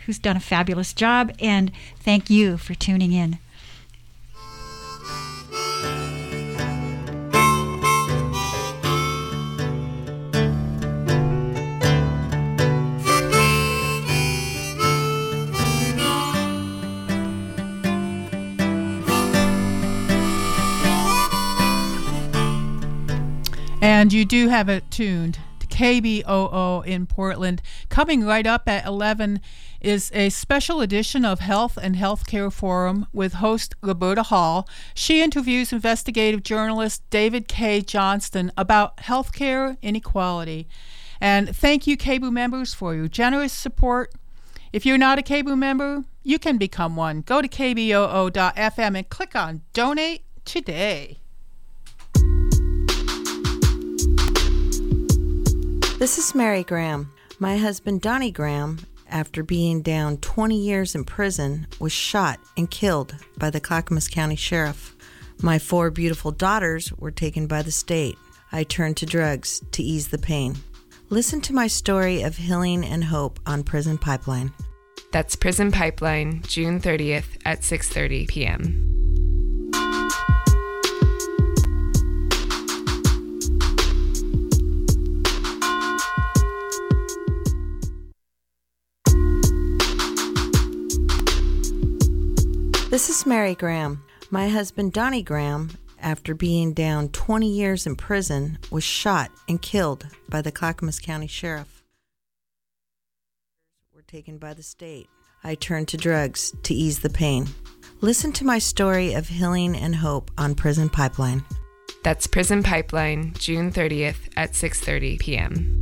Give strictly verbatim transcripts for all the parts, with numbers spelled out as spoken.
who's done a fabulous job, and thank you for tuning in. And you do have it tuned to K B O O in Portland. Coming right up at eleven is a special edition of Health and Healthcare Forum with host Roberta Hall. She interviews investigative journalist David K. Johnston about healthcare inequality. And thank you, K B O O members, for your generous support. If you're not a K B O O member, you can become one. Go to K B O O dot F M and click on Donate Today. This is Mary Graham. My husband, Donnie Graham, after being down twenty years in prison, was shot and killed by the Clackamas County Sheriff. My four beautiful daughters were taken by the state. I turned to drugs to ease the pain. Listen to my story of healing and hope on Prison Pipeline. That's Prison Pipeline, June thirtieth at six thirty p.m. This is Mary Graham. My husband, Donnie Graham, after being down twenty years in prison, was shot and killed by the Clackamas County Sheriff. Were taken by the state. I turned to drugs to ease the pain. Listen to my story of healing and hope on Prison Pipeline. That's Prison Pipeline, June thirtieth at six thirty p.m.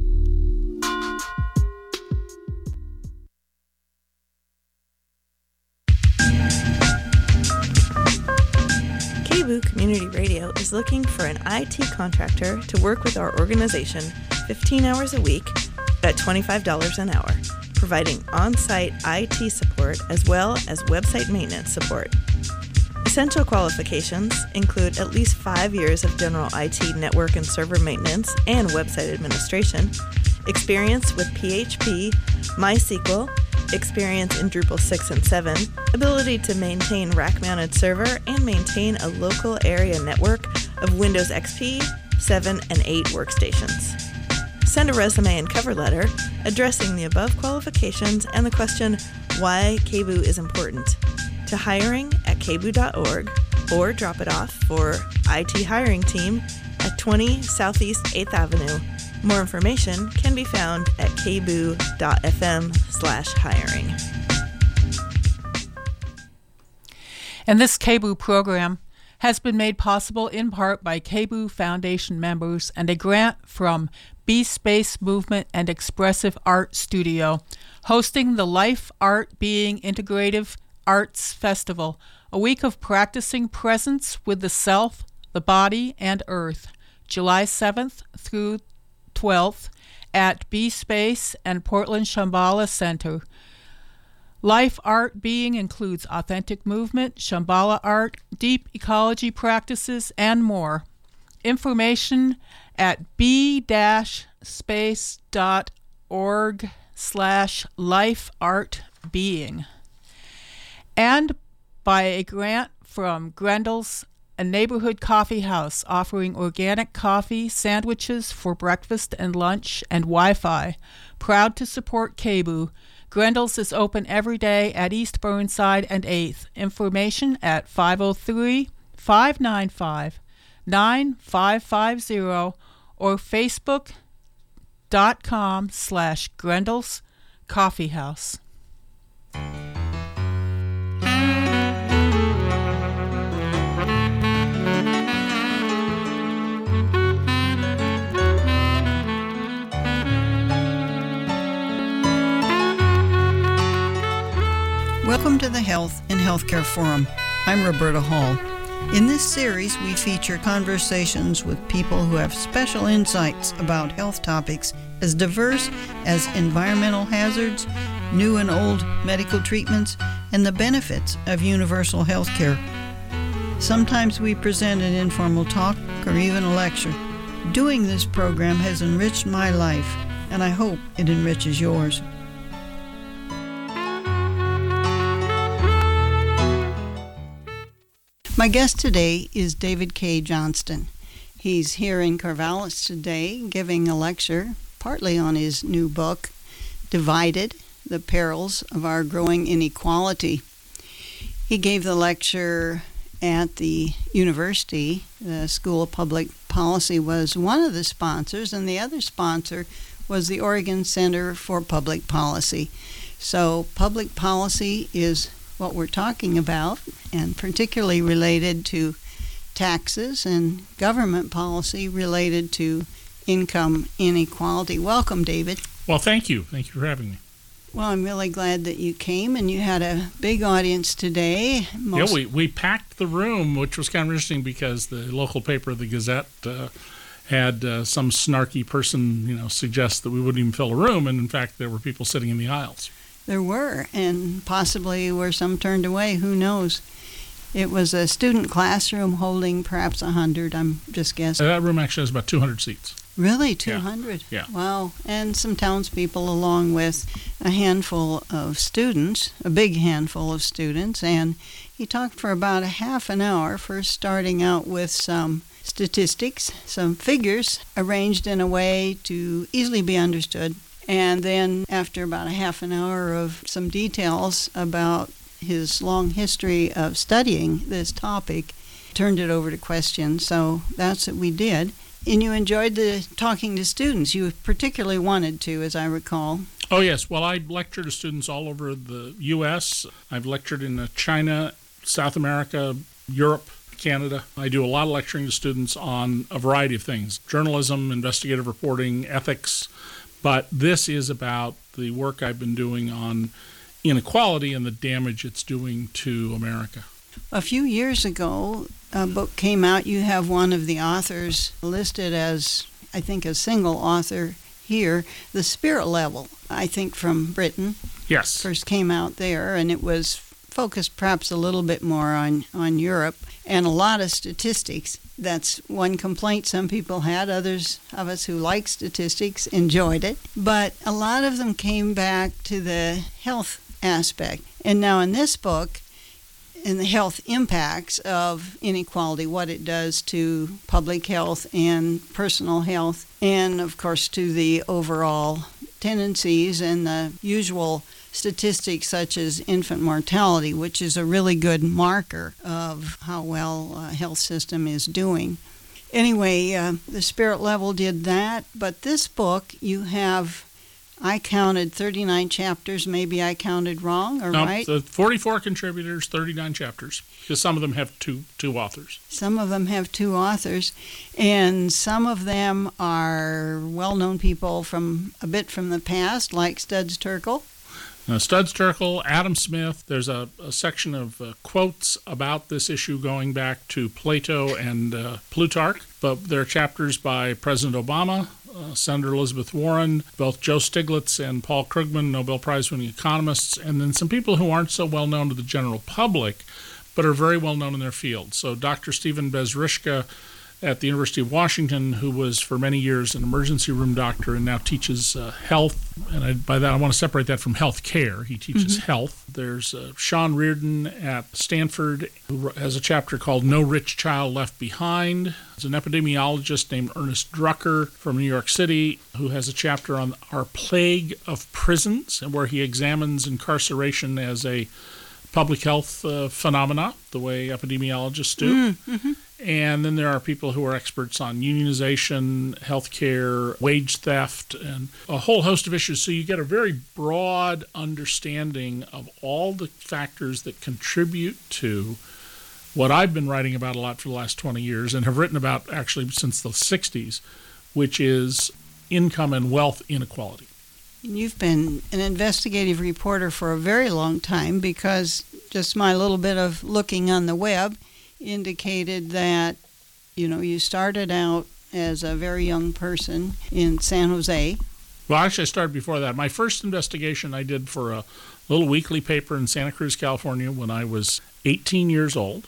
K B O O Community Radio is looking for an I T contractor to work with our organization fifteen hours a week at twenty-five dollars an hour, providing on-site I T support as well as website maintenance support. Essential qualifications include at least five years of general I T network and server maintenance and website administration, experience with P H P, MySQL, experience in Drupal six and seven, ability to maintain rack-mounted server, and maintain a local area network of Windows X P, seven, and eight workstations. Send a resume and cover letter addressing the above qualifications and the question, why K B O O is important, to hiring at k b o o dot org, or drop it off for I T hiring team at twenty Southeast eighth Avenue. More information can be found at k b o o dot f m slash hiring. And this K B O O program has been made possible in part by K B O O Foundation members and a grant from B-Space Movement and Expressive Art Studio, hosting the Life Art Being Integrative Arts Festival, a week of practicing presence with the self, the body, and earth, July seventh through twelfth at B-Space and Portland Shambhala Center. Life Art Being includes authentic movement, Shambhala art, deep ecology practices, and more. Information at b-space dot org slash life art being. And by a grant from Grendel's, a neighborhood coffee house offering organic coffee, sandwiches for breakfast and lunch, and Wi-Fi. Proud to support K B O O. Grendel's is open every day at East Burnside and eighth. Information at five oh three, five nine five, nine five five zero or facebook.com slash Grendel's Coffee House. Welcome to the Health and Healthcare Forum. I'm Roberta Hall. In this series, we feature conversations with people who have special insights about health topics as diverse as environmental hazards, new and old medical treatments, and the benefits of universal health care. Sometimes we present an informal talk or even a lecture. Doing this program has enriched my life, and I hope it enriches yours. My guest today is David K. Johnston. He's here in Corvallis today giving a lecture partly on his new book, Divided, The Perils of Our Growing Inequality. He gave the lecture at the university. The School of Public Policy was one of the sponsors, and the other sponsor was the Oregon Center for Public Policy. So public policy is what we're talking about, and particularly related to taxes and government policy related to income inequality. Welcome, David. Well, thank you. Thank you for having me. Well, I'm really glad that you came, and you had a big audience today. Most... Yeah, we, we packed the room, which was kind of interesting because the local paper, the Gazette, uh, had uh, some snarky person, you know, suggest that we wouldn't even fill a room, and in fact, there were people sitting in the aisles. There were, and possibly were some turned away. Who knows? It was a student classroom holding perhaps one hundred, I'm just guessing. That room actually has about two hundred seats. Really? two hundred? Yeah. yeah. Wow. And some townspeople along with a handful of students, a big handful of students. And he talked for about a half an hour, first starting out with some statistics, some figures arranged in a way to easily be understood. And then after about a half an hour of some details about his long history of studying this topic, turned it over to questions. So that's what we did. And you enjoyed the talking to students. You particularly wanted to, as I recall. Oh, yes. Well, I lecture to students all over the U S I've lectured in China, South America, Europe, Canada. I do a lot of lecturing to students on a variety of things: journalism, investigative reporting, ethics. But this is about the work I've been doing on inequality and the damage it's doing to America. A few years ago, a book came out. You have one of the authors listed as, I think, a single author here, The Spirit Level, I think from Britain. Yes. First came out there, and it was focused perhaps a little bit more on, on Europe, and a lot of statistics. That's one complaint some people had. Others of us who like statistics enjoyed it. But a lot of them came back to the health aspect. And now in this book, in the health impacts of inequality, what it does to public health and personal health, and of course to the overall tendencies and the usual statistics such as infant mortality, which is a really good marker of how well a health system is doing. Anyway, uh, The Spirit Level did that, but this book you have, I counted thirty-nine chapters. Maybe I counted wrong, or no, right? No, forty-four contributors, thirty-nine chapters, because some of them have two two authors. Some of them have two authors, and some of them are well-known people from a bit from the past, like Studs Terkel. Now, Studs Terkel, Adam Smith. There's a, a section of uh, quotes about this issue going back to Plato and uh, Plutarch, but there are chapters by President Obama, uh, Senator Elizabeth Warren, both Joe Stiglitz and Paul Krugman, Nobel Prize-winning economists, and then some people who aren't so well known to the general public, but are very well known in their field. So Doctor Stephen Bezryshka at the University of Washington, who was for many years an emergency room doctor and now teaches uh, health. And I, by that, I want to separate that from health care. He teaches mm-hmm. health. There's uh, Sean Reardon at Stanford, who has a chapter called No Rich Child Left Behind. There's an epidemiologist named Ernest Drucker from New York City, who has a chapter on our plague of prisons, and where he examines incarceration as a public health uh, phenomena, the way epidemiologists do. Mm-hmm. And then there are people who are experts on unionization, healthcare, wage theft, and a whole host of issues. So you get a very broad understanding of all the factors that contribute to what I've been writing about a lot for the last twenty years and have written about actually since the sixties, which is income and wealth inequality. You've been an investigative reporter for a very long time, because just my little bit of looking on the web indicated that, you know, you started out as a very young person in San Jose. Well, actually, I started before that. My first investigation I did for a little weekly paper in Santa Cruz, California, when I was eighteen years old.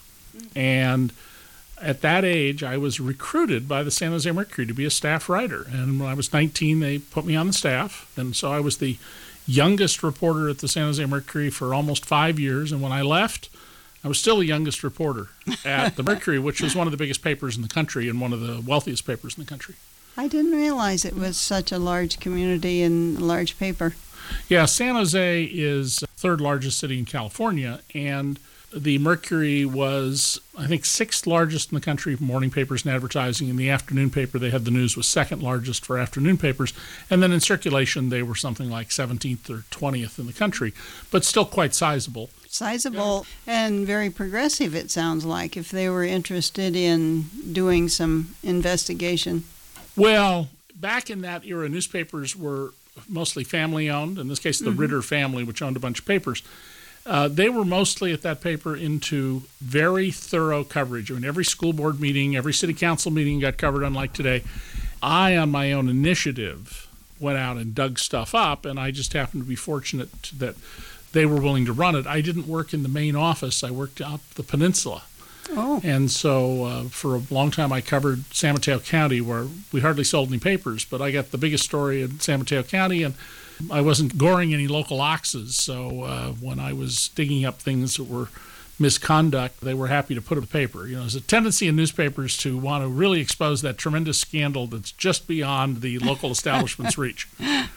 And at that age, I was recruited by the San Jose Mercury to be a staff writer. And when I was nineteen, they put me on the staff. And so I was the youngest reporter at the San Jose Mercury for almost five years. And when I left, I was still the youngest reporter at the Mercury, which was one of the biggest papers in the country and one of the wealthiest papers in the country. I didn't realize it was such a large community and a large paper. Yeah, San Jose is the third largest city in California, and the Mercury was, I think, sixth largest in the country for morning papers and advertising. In the afternoon paper, they had the news was second largest for afternoon papers. And then in circulation, they were something like seventeenth or twentieth in the country, but still quite sizable. Sizable and very progressive, it sounds like, if they were interested in doing some investigation. Well, back in that era, newspapers were mostly family-owned. In this case, the mm-hmm. Ritter family, which owned a bunch of papers. Uh, they were mostly at that paper into very thorough coverage. I mean, every school board meeting, every city council meeting got covered, unlike today. I, on my own initiative, went out and dug stuff up, and I just happened to be fortunate that they were willing to run it. I didn't work in the main office. I worked out the peninsula. Oh. And so uh, for a long time, I covered San Mateo County, where we hardly sold any papers, but I got the biggest story in San Mateo County, and I wasn't goring any local oxes, so uh, when I was digging up things that were misconduct, they were happy to put it in the paper. You know, there's a tendency in newspapers to want to really expose that tremendous scandal that's just beyond the local establishment's reach.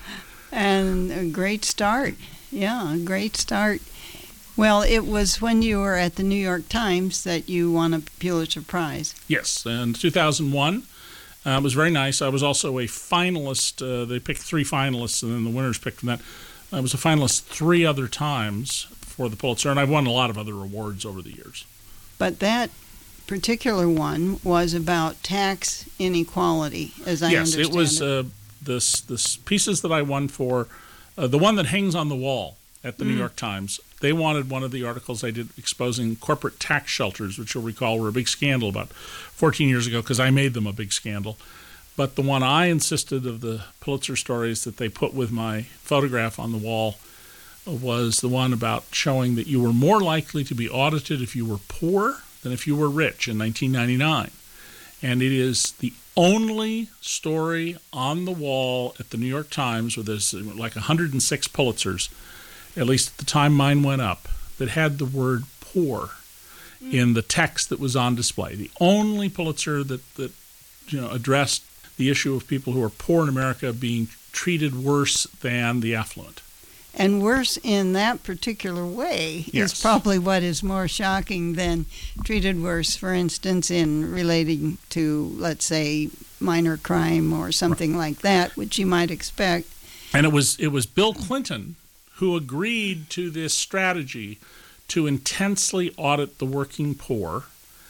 And a great start. Yeah, a great start. Well, it was when you were at the New York Times that you won a Pulitzer Prize. Yes, in two thousand one. Uh, it was very nice. I was also a finalist. Uh, they picked three finalists, and then the winners picked from that. I was a finalist three other times for the Pulitzer, and I've won a lot of other awards over the years. But that particular one was about tax inequality, as I yes, understand it. Yes, it was uh, this, this pieces that I won for, uh, the one that hangs on the wall at the mm. New York Times. They wanted one of the articles I did exposing corporate tax shelters, which you'll recall were a big scandal about fourteen years ago because I made them a big scandal. But the one I insisted of the Pulitzer stories that they put with my photograph on the wall was the one about showing that you were more likely to be audited if you were poor than if you were rich in nineteen ninety-nine. And it is the only story on the wall at the New York Times where there's like one hundred six Pulitzers, at least at the time mine went up, that had the word poor mm. in the text that was on display. The only Pulitzer that, that you know addressed the issue of people who are poor in America being treated worse than the affluent. And worse in that particular way yes. is probably what is more shocking than treated worse, for instance, in relating to, let's say, minor crime or something right. like that, which you might expect. And it was it was Bill Clinton who agreed to this strategy to intensely audit the working poor,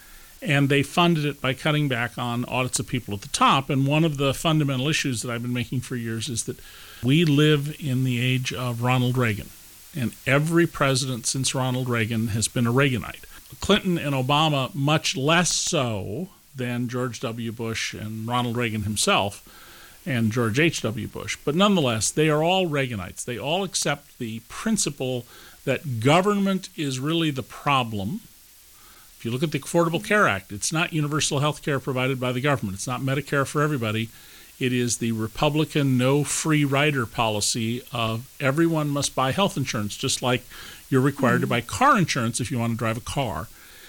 and they funded it by cutting back on audits of people at the top. And one of the fundamental issues that I've been making for years is that we live in the age of Ronald Reagan, and every president since Ronald Reagan has been a Reaganite. Clinton and Obama much less so than George W. Bush and Ronald Reagan himself and George H W. Bush. But nonetheless, they are all Reaganites. They all accept the principle that government is really the problem. If you look at the Affordable Care Act, it's not universal health care provided by the government. It's not Medicare for everybody. It is the Republican no free rider policy of everyone must buy health insurance, just like you're required mm-hmm. to buy car insurance if you want to drive a car.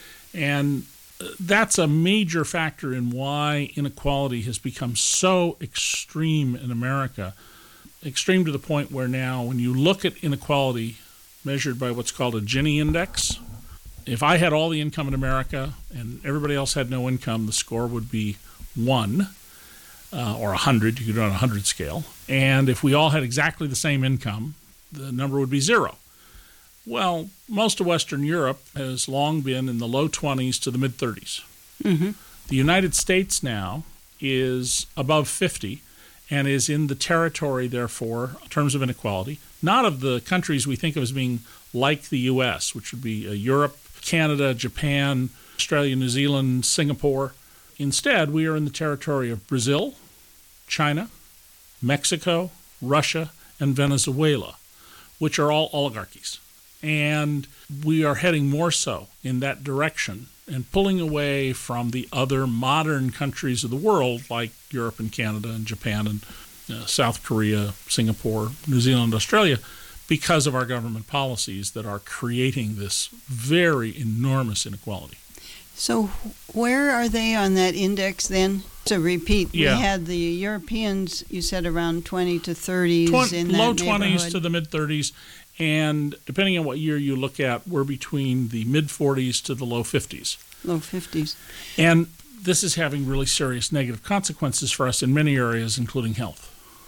And that's a major factor in why inequality has become so extreme in America, extreme to the point where now when you look at inequality measured by what's called a Gini index, if I had all the income in America and everybody else had no income, the score would be one uh, or one hundred. You could do it on a one hundred scale. And if we all had exactly the same income, the number would be zero. Well, most of Western Europe has long been in the low twenties to the mid-thirties. Mm-hmm. The United States now is above fifty and is in the territory, therefore, in terms of inequality, not of the countries we think of as being like the U S, which would be uh, Europe, Canada, Japan, Australia, New Zealand, Singapore. Instead, we are in the territory of Brazil, China, Mexico, Russia, and Venezuela, which are all oligarchies. And we are heading more so in that direction and pulling away from the other modern countries of the world like Europe and Canada and Japan and uh, South Korea, Singapore, New Zealand, Australia, because of our government policies that are creating this very enormous inequality. So where are they on that index then? To repeat, Yeah. we had the Europeans, you said around twenty to thirties Twen- in that low twenties neighborhood. to the mid thirties, and depending on what year you look at, we're between the mid forties to the low fifties. Low fifties. And this is having really serious negative consequences for us in many areas, including health.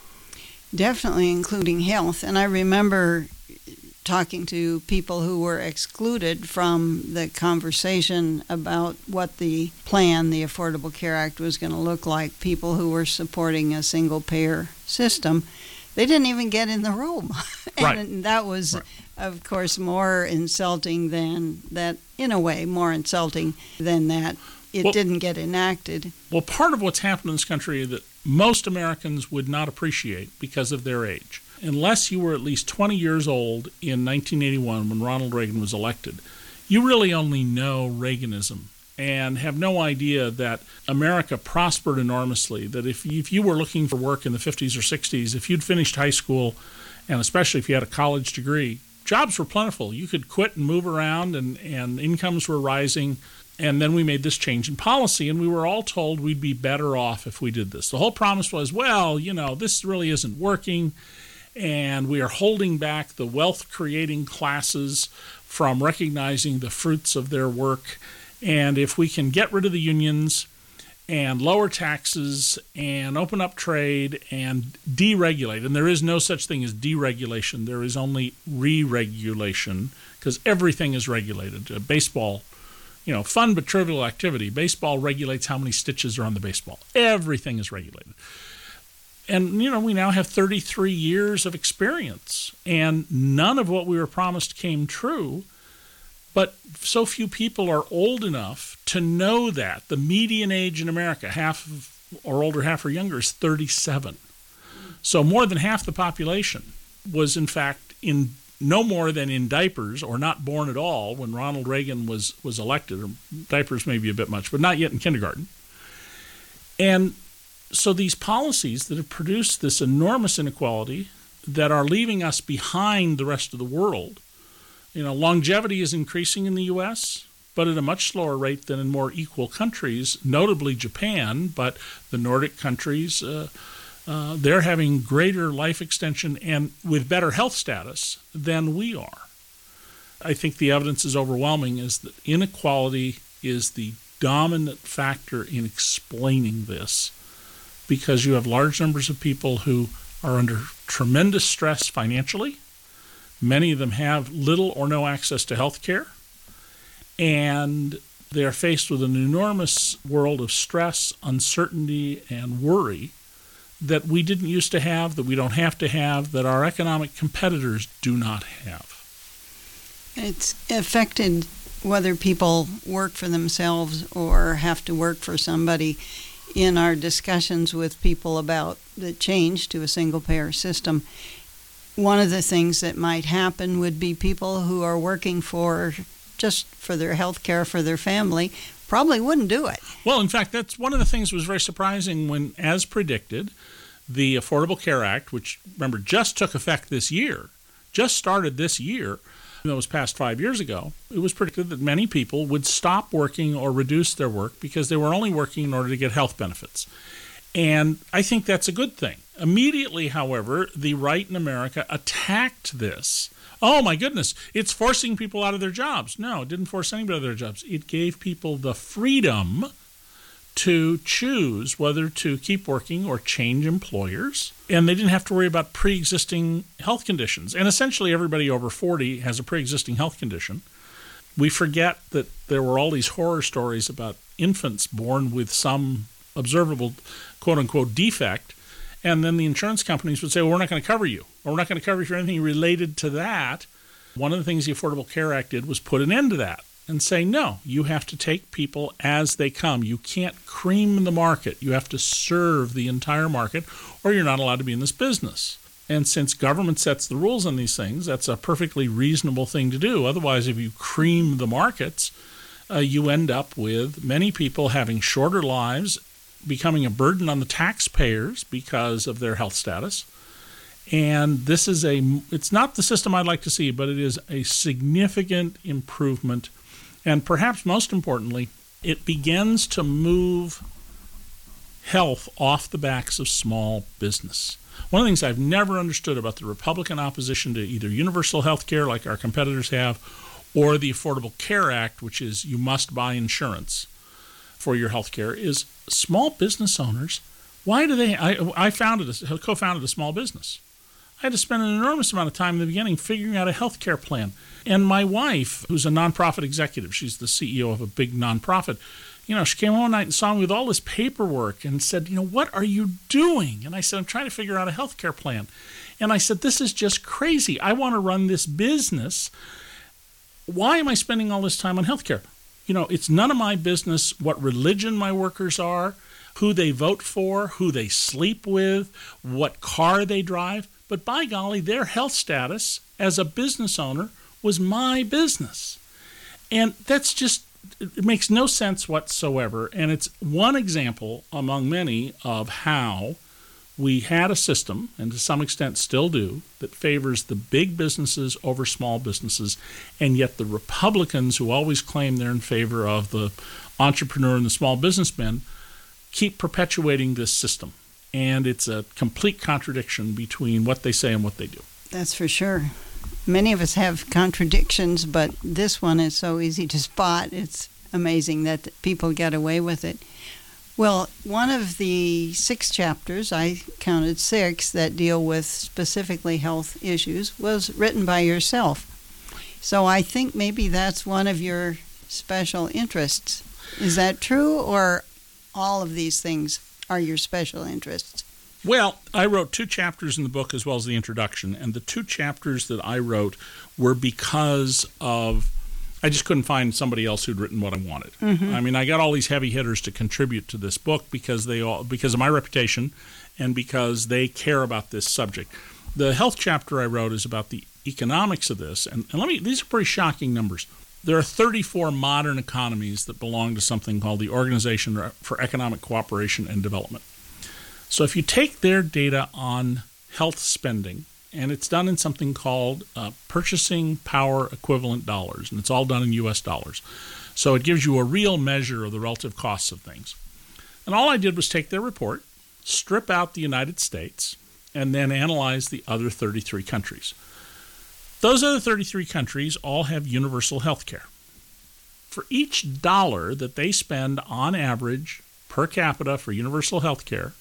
Definitely including health. And I remember talking to people who were excluded from the conversation about what the plan, the Affordable Care Act, was going to look like, people who were supporting a single-payer system. They didn't even get in the room. and Right. that was, Right. of course, more insulting than that, in a way, more insulting than that it Well- didn't get enacted. Well, part of what's happened in this country that most Americans would not appreciate because of their age. Unless you were at least twenty years old in nineteen eighty-one when Ronald Reagan was elected, you really only know Reaganism and have no idea that America prospered enormously, that if you, if you were looking for work in the fifties or sixties, if you'd finished high school, and especially if you had a college degree, jobs were plentiful. You could quit and move around, and, and incomes were rising. And then we made this change in policy, and we were all told we'd be better off if we did this. The whole promise was, well, you know, this really isn't working, and we are holding back the wealth-creating classes from recognizing the fruits of their work. And if we can get rid of the unions and lower taxes and open up trade and deregulate, and there is no such thing as deregulation, there is only re-regulation, because everything is regulated. Uh, baseball, you know, fun but trivial activity. Baseball regulates how many stitches are on the baseball. Everything is regulated. And, you know, we now have thirty-three years of experience, and none of what we were promised came true. But so few people are old enough to know that. The median age in America, half or older, half or younger, is thirty-seven. So more than half the population was, in fact, in no more than in diapers or not born at all when Ronald Reagan was, was elected. Or diapers may be a bit much, but not yet in kindergarten. And so these policies that have produced this enormous inequality that are leaving us behind the rest of the world. You know, longevity is increasing in the U S, but at a much slower rate than in more equal countries, notably Japan, but the Nordic countries, uh, uh, they're having greater life extension and with better health status than we are. I think the evidence is overwhelming is that inequality is the dominant factor in explaining this, because you have large numbers of people who are under tremendous stress financially. Many of them have little or no access to health care, and they are faced with an enormous world of stress, uncertainty, and worry that we didn't used to have, that we don't have to have, that our economic competitors do not have. It's affected whether people work for themselves or have to work for somebody. In our discussions with people about the change to a single-payer system, one of the things that might happen would be people who are working for just for their health care for their family probably wouldn't do it. Well, in fact, that's one of the things that was very surprising when, as predicted, the Affordable Care Act, which, remember, just took effect this year, just started this year, that was passed five years ago, it was predicted that many people would stop working or reduce their work because they were only working in order to get health benefits. And I think that's a good thing. Immediately, however, the right in America attacked this. Oh, my goodness, it's forcing people out of their jobs. No, it didn't force anybody out of their jobs. It gave people the freedom to choose whether to keep working or change employers. And they didn't have to worry about pre-existing health conditions. And essentially everybody over forty has a pre-existing health condition. We forget that there were all these horror stories about infants born with some observable quote-unquote defect. And then the insurance companies would say, well, we're not going to cover you, or we're not going to cover you for anything related to that. One of the things the Affordable Care Act did was put an end to that and say, no, you have to take people as they come. You can't cream the market. You have to serve the entire market, or you're not allowed to be in this business. And since government sets the rules on these things, that's a perfectly reasonable thing to do. Otherwise, if you cream the markets, uh, you end up with many people having shorter lives, becoming a burden on the taxpayers because of their health status, And this is a, it's not the system I'd like to see, but it is a significant improvement. And perhaps most importantly, it begins to move health off the backs of small business. One of the things I've never understood about the Republican opposition to either universal health care like our competitors have, or the Affordable Care Act, which is you must buy insurance for your health care, is small business owners. Why do they, I, I founded, a, co-founded a small business. I had to spend an enormous amount of time in the beginning figuring out a health care plan. And my wife, who's a nonprofit executive, she's the C E O of a big nonprofit, you know, she came home one night and saw me with all this paperwork and said, you know, what are you doing? And I said, I'm trying to figure out a health care plan. And I said, this is just crazy. I want to run this business. Why am I spending all this time on health care? You know, it's none of my business what religion my workers are, who they vote for, who they sleep with, what car they drive. But by golly, their health status as a business owner was my business. And that's just, it makes no sense whatsoever. And it's one example among many of how we had a system, and to some extent still do, that favors the big businesses over small businesses. And yet the Republicans, who always claim they're in favor of the entrepreneur and the small businessman, keep perpetuating this system. And it's a complete contradiction between what they say and what they do. That's for sure. Many of us have contradictions, but this one is so easy to spot. It's amazing that people get away with it. Well, one of the six chapters, I counted six, that deal with specifically health issues was written by yourself. So I think maybe that's one of your special interests. Is that true, or all of these things are your special interests? Well, I wrote two chapters in the book as well as the introduction, and the two chapters that I wrote were because of, I just couldn't find somebody else who'd written what I wanted. Mm-hmm. I mean, I got all these heavy hitters to contribute to this book because they all, because of my reputation and because they care about this subject. The health chapter I wrote is about the economics of this, and, and let me, these are pretty shocking numbers. There are thirty-four modern economies that belong to something called the Organization for Economic Cooperation and Development. So if you take their data on health spending, and it's done in something called uh, purchasing power equivalent dollars, and it's all done in U S dollars. So it gives you a real measure of the relative costs of things. And all I did was take their report, strip out the United States, and then analyze the other thirty-three countries. Those other thirty-three countries all have universal health care. For each dollar that they spend on average per capita for universal health care,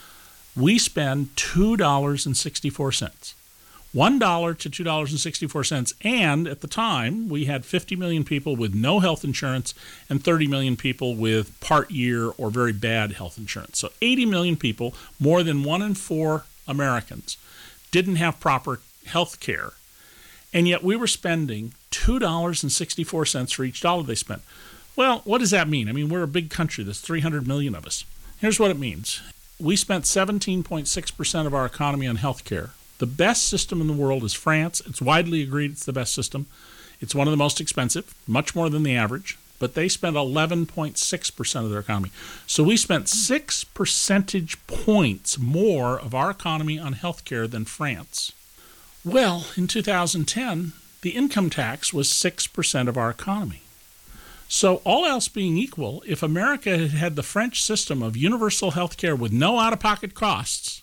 we spend two dollars and sixty-four cents. one dollar to two dollars and sixty-four cents. And at the time, we had fifty million people with no health insurance and thirty million people with part year or very bad health insurance. So eighty million people, more than one in four Americans, didn't have proper health care. And yet we were spending two dollars and sixty-four cents for each dollar they spent. Well, what does that mean? I mean, we're a big country. There's three hundred million of us. Here's what it means. We spent seventeen point six percent of our economy on health care. The best system in the world is France. It's widely agreed it's the best system. It's one of the most expensive, much more than the average, but they spent eleven point six percent of their economy. So we spent six percentage points more of our economy on health care than France. Well, in two thousand ten, the income tax was six percent of our economy. So all else being equal, if America had had the French system of universal health care with no out-of-pocket costs,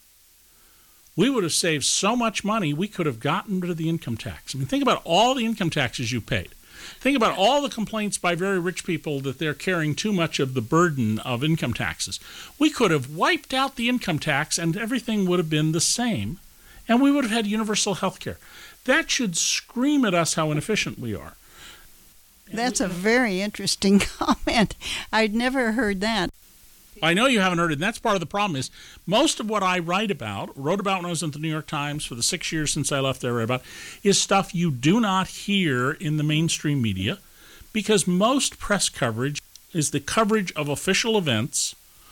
we would have saved so much money we could have gotten rid of the income tax. I mean, think about all the income taxes you paid. Think about all the complaints by very rich people that they're carrying too much of the burden of income taxes. We could have wiped out the income tax and everything would have been the same, and we would have had universal health care. That should scream at us how inefficient we are. That's a very interesting comment. I'd never heard that. I know you haven't heard it, and that's part of the problem is most of what I write about, wrote about when I was at the New York Times for the six years since I left there, I write about, is stuff you do not hear in the mainstream media because most press coverage is the coverage of official events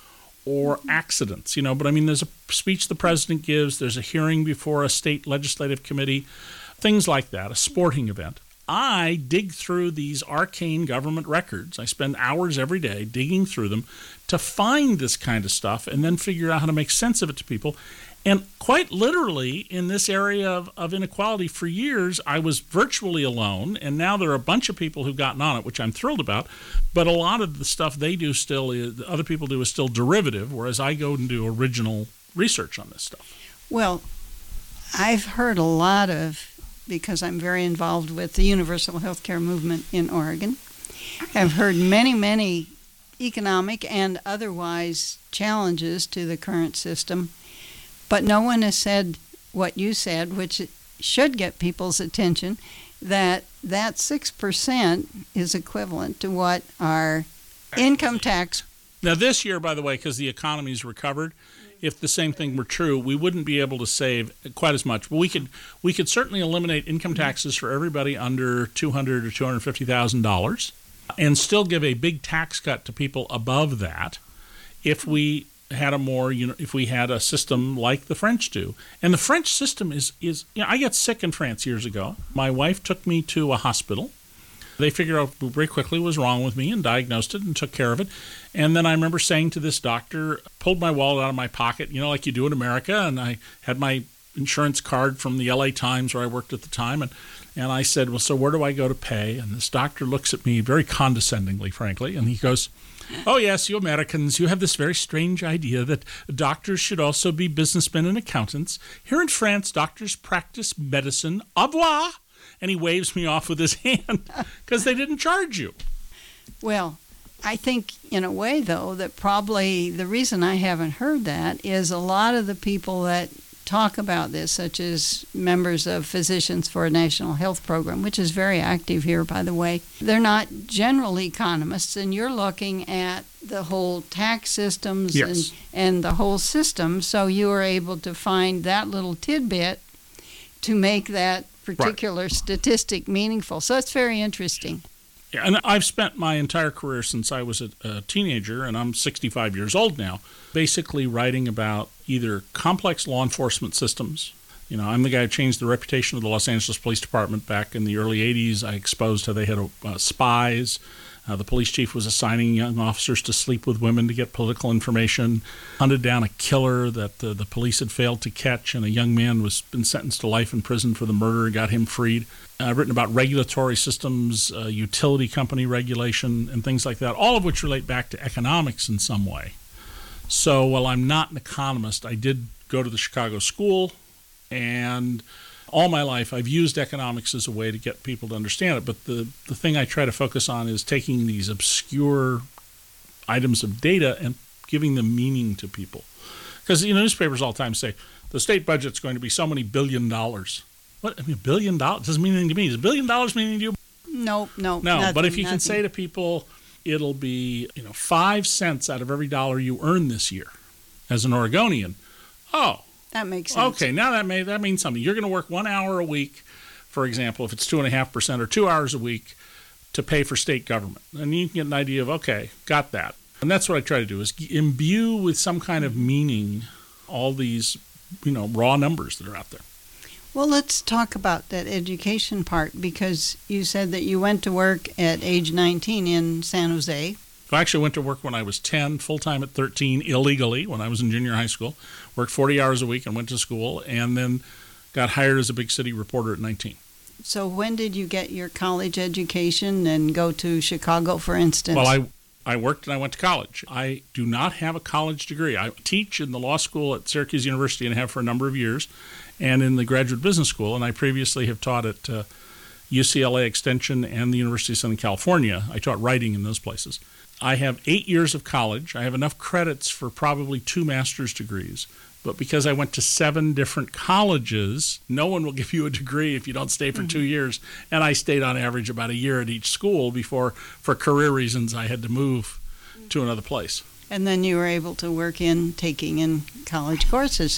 or accidents, you know. But I mean, there's a speech the president gives, there's a hearing before a state legislative committee, things like that, a sporting event. I dig through these arcane government records. I spend hours every day digging through them to find this kind of stuff and then figure out how to make sense of it to people. And quite literally, in this area of, of inequality for years, I was virtually alone, and now there are a bunch of people who've gotten on it, which I'm thrilled about, but a lot of the stuff they do still, is, other people do is still derivative, whereas I go and do original research on this stuff. Well, I've heard a lot of, because I'm very involved with the universal healthcare movement in Oregon, I've heard many, many economic and otherwise challenges to the current system, but no one has said what you said, which should get people's attention, that that six percent is equivalent to what our income tax. Now this year, by the way, because the economy's recovered, if the same thing were true, we wouldn't be able to save quite as much. But we could we could certainly eliminate income taxes for everybody under two hundred thousand dollars or two hundred fifty thousand dollars and still give a big tax cut to people above that if we had a more, you know, if we had a system like the French do. And the French system is, is you know, I got sick in France years ago. My wife took me to a hospital. They figured out very quickly what was wrong with me and diagnosed it and took care of it. And then I remember saying to this doctor, pulled my wallet out of my pocket, you know, like you do in America, and I had my insurance card from the L A Times where I worked at the time, and and I said, well, so where do I go to pay? And this doctor looks at me very condescendingly, frankly, and he goes, oh, yes, you Americans, you have this very strange idea that doctors should also be businessmen and accountants. Here in France, doctors practice medicine. Au revoir. And he waves me off with his hand because they didn't charge you. Well, I think in a way, though, that probably the reason I haven't heard that is a lot of the people that talk about this, such as members of Physicians for a National Health Program, which is very active here, by the way, they're not general economists, and you're looking at the whole tax systems yes. and, and the whole system, so you are able to find that little tidbit to make that particular right. statistic meaningful. So it's very interesting. Yeah, and I've spent my entire career since I was a, a teenager, and I'm sixty-five years old now, basically writing about either complex law enforcement systems. You know, I'm the guy who changed the reputation of the Los Angeles Police Department back in the early eighties. I exposed how they had uh, spies. Uh, the police chief was assigning young officers to sleep with women to get political information, hunted down a killer that uh, the police had failed to catch, and a young man was been sentenced to life in prison for the murder, got him freed. Uh, I've written about regulatory systems, uh, utility company regulation, and things like that, all of which relate back to economics in some way. So while I'm not an economist, I did go to the Chicago School, and all my life I've used economics as a way to get people to understand it. But the, the thing I try to focus on is taking these obscure items of data and giving them meaning to people. Because, you know, newspapers all the time say, the state budget's going to be so many billion dollars. What? I mean, a billion dollars doesn't mean anything to me. Does a billion dollars mean anything to you? No, no, No, nothing, but if you nothing. can say to people, it'll be, you know, five cents out of every dollar you earn this year as an Oregonian. Oh, that makes sense. Okay, now that may that means something. You're going to work one hour a week, for example, if it's two and a half percent, or two hours a week to pay for state government, and you can get an idea of okay, got that. And that's what I try to do is imbue with some kind of meaning all these, you know, raw numbers that are out there. Well, let's talk about that education part, because you said that you went to work at age nineteen in San Jose. I actually went to work when I was ten, full-time at thirteen, illegally when I was in junior high school, worked forty hours a week and went to school, and then got hired as a big city reporter at nineteen. So when did you get your college education and go to Chicago, for instance? Well, I I worked and I went to college. I do not have a college degree. I teach in the law school at Syracuse University and have for a number of years, and in the graduate business school, and I previously have taught at uh, U C L A Extension and the University of Southern California. I taught writing in those places. I have eight years of college. I have enough credits for probably two master's degrees. But because I went to seven different colleges, no one will give you a degree if you don't stay for mm-hmm. two years. And I stayed on average about a year at each school before, for career reasons, I had to move to another place. And then you were able to work in taking in college courses.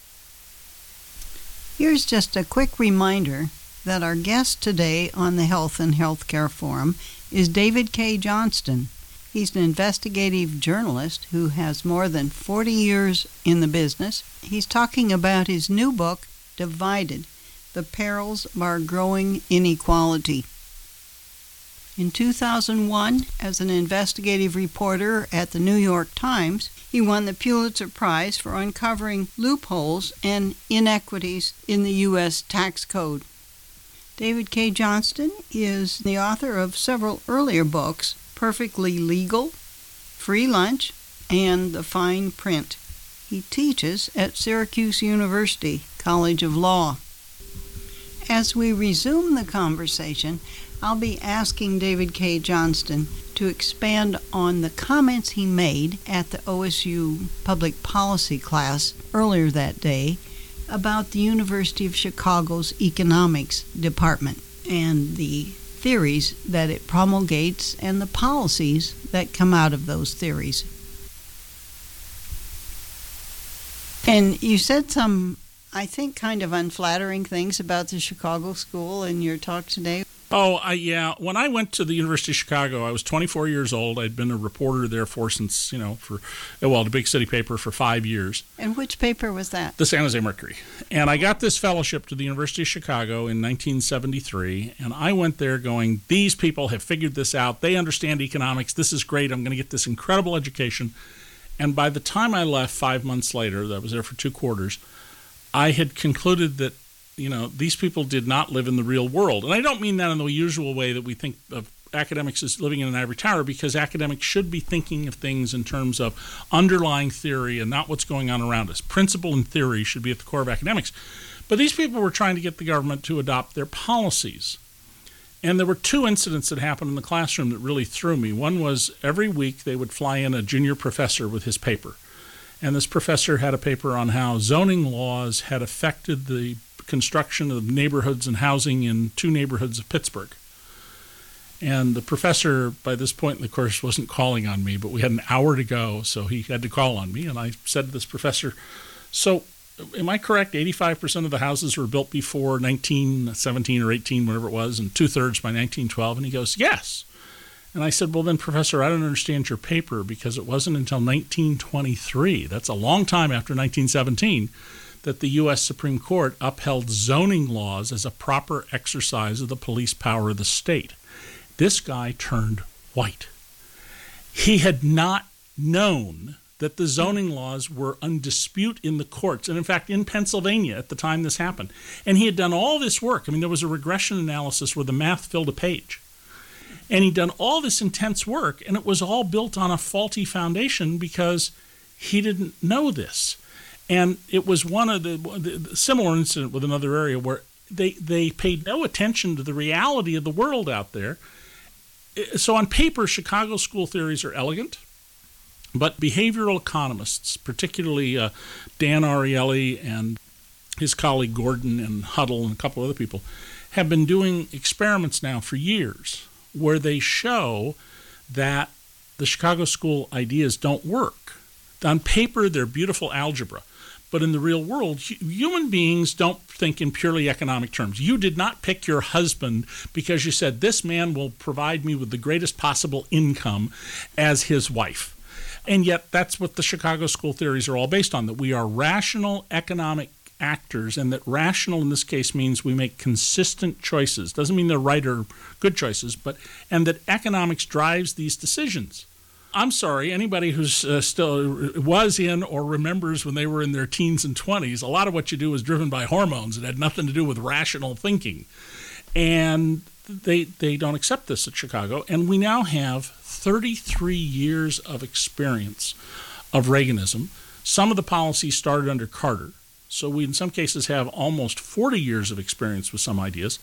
Here's just a quick reminder that our guest today on the Health and Healthcare Forum is David K. Johnston. He's an investigative journalist who has more than forty years in the business. He's talking about his new book, Divided: The Perils of Our Growing Inequality. In two thousand one, as an investigative reporter at the New York Times, he won the Pulitzer Prize for uncovering loopholes and inequities in the U S tax code. David Cay Johnston is the author of several earlier books, Perfectly Legal, Free Lunch, and The Fine Print. He teaches at Syracuse University College of Law. As we resume the conversation, I'll be asking David Cay Johnston to expand on the comments he made at the O S U Public Policy class earlier that day about the University of Chicago's economics department and the theories that it promulgates and the policies that come out of those theories. And you said some, I think, kind of unflattering things about the Chicago School in your talk today. Oh, I, yeah. When I went to the University of Chicago, I was twenty-four years old. I'd been a reporter there for since, you know, for, well, the big city paper for five years. And which paper was that? The San Jose Mercury. And I got this fellowship to the University of Chicago in nineteen seventy-three, and I went there going, these people have figured this out. They understand economics. This is great. I'm going to get this incredible education. And by the time I left five months later, I was there for two quarters, I had concluded that, you know, these people did not live in the real world. And I don't mean that in the usual way that we think of academics as living in an ivory tower, because academics should be thinking of things in terms of underlying theory and not what's going on around us. Principle and theory should be at the core of academics. But these people were trying to get the government to adopt their policies. And there were two incidents that happened in the classroom that really threw me. One was every week they would fly in a junior professor with his paper. And this professor had a paper on how zoning laws had affected the construction of neighborhoods and housing in two neighborhoods of Pittsburgh. And the professor, by this point in the course, wasn't calling on me, but we had an hour to go, so he had to call on me. And I said to this professor, so am I correct, eighty-five percent of the houses were built before nineteen seventeen or eighteen, whatever it was, and two-thirds by nineteen twelve? And he goes, yes. And I said, well, then, Professor, I don't understand your paper, because it wasn't until nineteen twenty-three, that's a long time after nineteen seventeen, that the U S Supreme Court upheld zoning laws as a proper exercise of the police power of the state. This guy turned white. He had not known that the zoning laws were in dispute in the courts, and in fact in Pennsylvania at the time this happened. And he had done all this work. I mean, there was a regression analysis where the math filled a page. And he'd done all this intense work, and it was all built on a faulty foundation because he didn't know this. And it was one of the, the similar incident with another area where they, they paid no attention to the reality of the world out there. So on paper, Chicago school theories are elegant, but behavioral economists, particularly uh, Dan Ariely and his colleague Gordon and Huddle and a couple other people, have been doing experiments now for years where they show that the Chicago school ideas don't work. On paper, they're beautiful algebra. But in the real world, human beings don't think in purely economic terms. You did not pick your husband because you said, this man will provide me with the greatest possible income as his wife. And yet that's what the Chicago school theories are all based on, that we are rational economic actors, and that rational in this case means we make consistent choices. Doesn't mean they're right or good choices, but and that economics drives these decisions. I'm sorry, anybody who's uh, still was in or remembers when they were in their teens and twenties, a lot of what you do was driven by hormones. It had nothing to do with rational thinking. And they they don't accept this at Chicago. And we now have thirty-three years of experience of Reaganism. Some of the policies started under Carter. So we, in some cases, have almost forty years of experience with some ideas.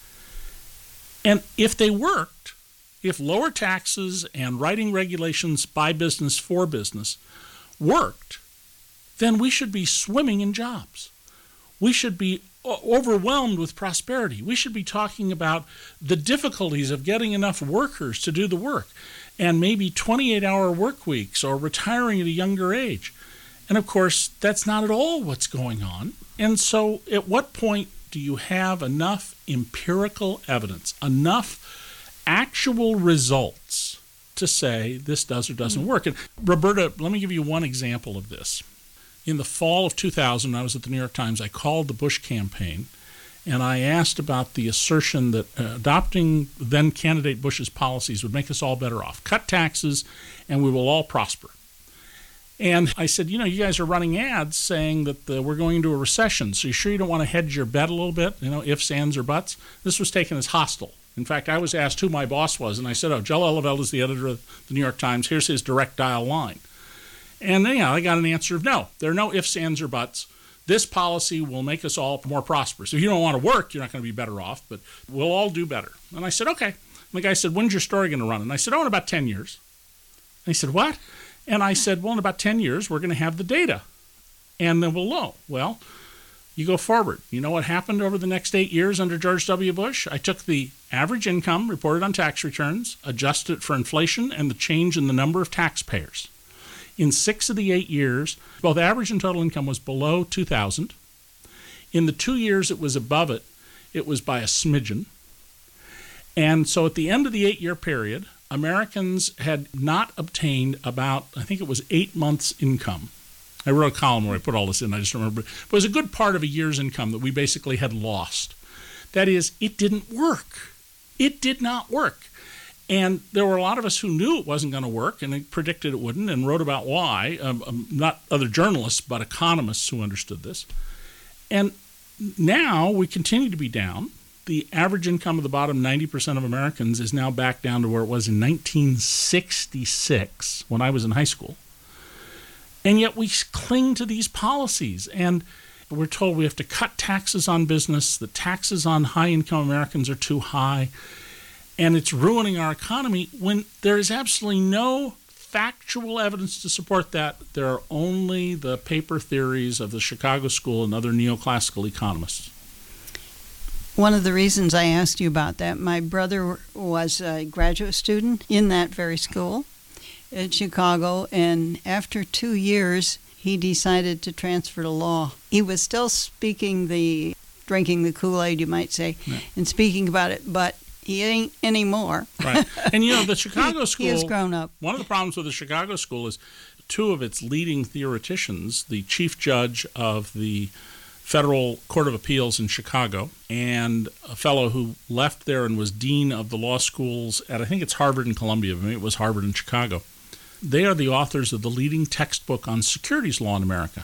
And if they worked, if lower taxes and writing regulations by business for business worked, then we should be swimming in jobs. We should be overwhelmed with prosperity. We should be talking about the difficulties of getting enough workers to do the work, and maybe twenty-eight hour work weeks or retiring at a younger age. And of course, that's not at all what's going on. And so at what point do you have enough empirical evidence, enough actual results to say this does or doesn't work? And Roberta, let me give you one example of this. In the fall of two thousand, when I was at the New York Times, I called the Bush campaign, And I asked about the assertion that uh, adopting then-candidate Bush's policies would make us all better off. Cut taxes, and we will all prosper. And I said, you know, you guys are running ads saying that uh, we're going into a recession, so you sure you don't want to hedge your bet a little bit? You know, ifs, ands, or buts? This was taken as hostile. In fact, I was asked who my boss was, and I said, oh, Joel Eleveld is the editor of the New York Times. Here's his direct dial line. And then, yeah, I got an answer of no. There are no ifs, ands, or buts. This policy will make us all more prosperous. If you don't want to work, you're not going to be better off, but we'll all do better. And I said, okay. And the guy said, when's your story going to run? And I said, oh, in about ten years. And he said, what? And I said, well, in about ten years, we're going to have the data. And then we'll know. Well, you go forward. You know what happened over the next eight years under George W. Bush? I took the average income reported on tax returns, adjusted it for inflation and the change in the number of taxpayers. In six of the eight years, both average and total income was below two thousand. In the two years it was above it, it was by a smidgen. And so at the end of the eight-year period, Americans had not obtained about, I think it was eight months' income. I wrote a column where I put all this in, I just remember. It was a good part of a year's income that we basically had lost. That is, it didn't work. It did not work. And there were a lot of us who knew it wasn't going to work and predicted it wouldn't and wrote about why, um, um, not other journalists, but economists who understood this. And now we continue to be down. The average income of the bottom ninety percent of Americans is now back down to where it was in nineteen sixty-six when I was in high school. And yet we cling to these policies. And we're told we have to cut taxes on business. The taxes on high-income Americans are too high. And it's ruining our economy when there is absolutely no factual evidence to support that. There are only the paper theories of the Chicago School and other neoclassical economists. One of the reasons I asked you about that, my brother was a graduate student in that very school in Chicago, and after two years, he decided to transfer to law. He was still speaking the, drinking the Kool-Aid, you might say, yeah. and speaking about it, but he ain't anymore. Right. And, you know, the Chicago School... he has grown up. One of the problems with the Chicago School is two of its leading theoreticians, the chief judge of the Federal Court of Appeals in Chicago and a fellow who left there and was dean of the law schools at, I think it's Harvard and Columbia. Maybe it was Harvard and Chicago. They are the authors of the leading textbook on securities law in America.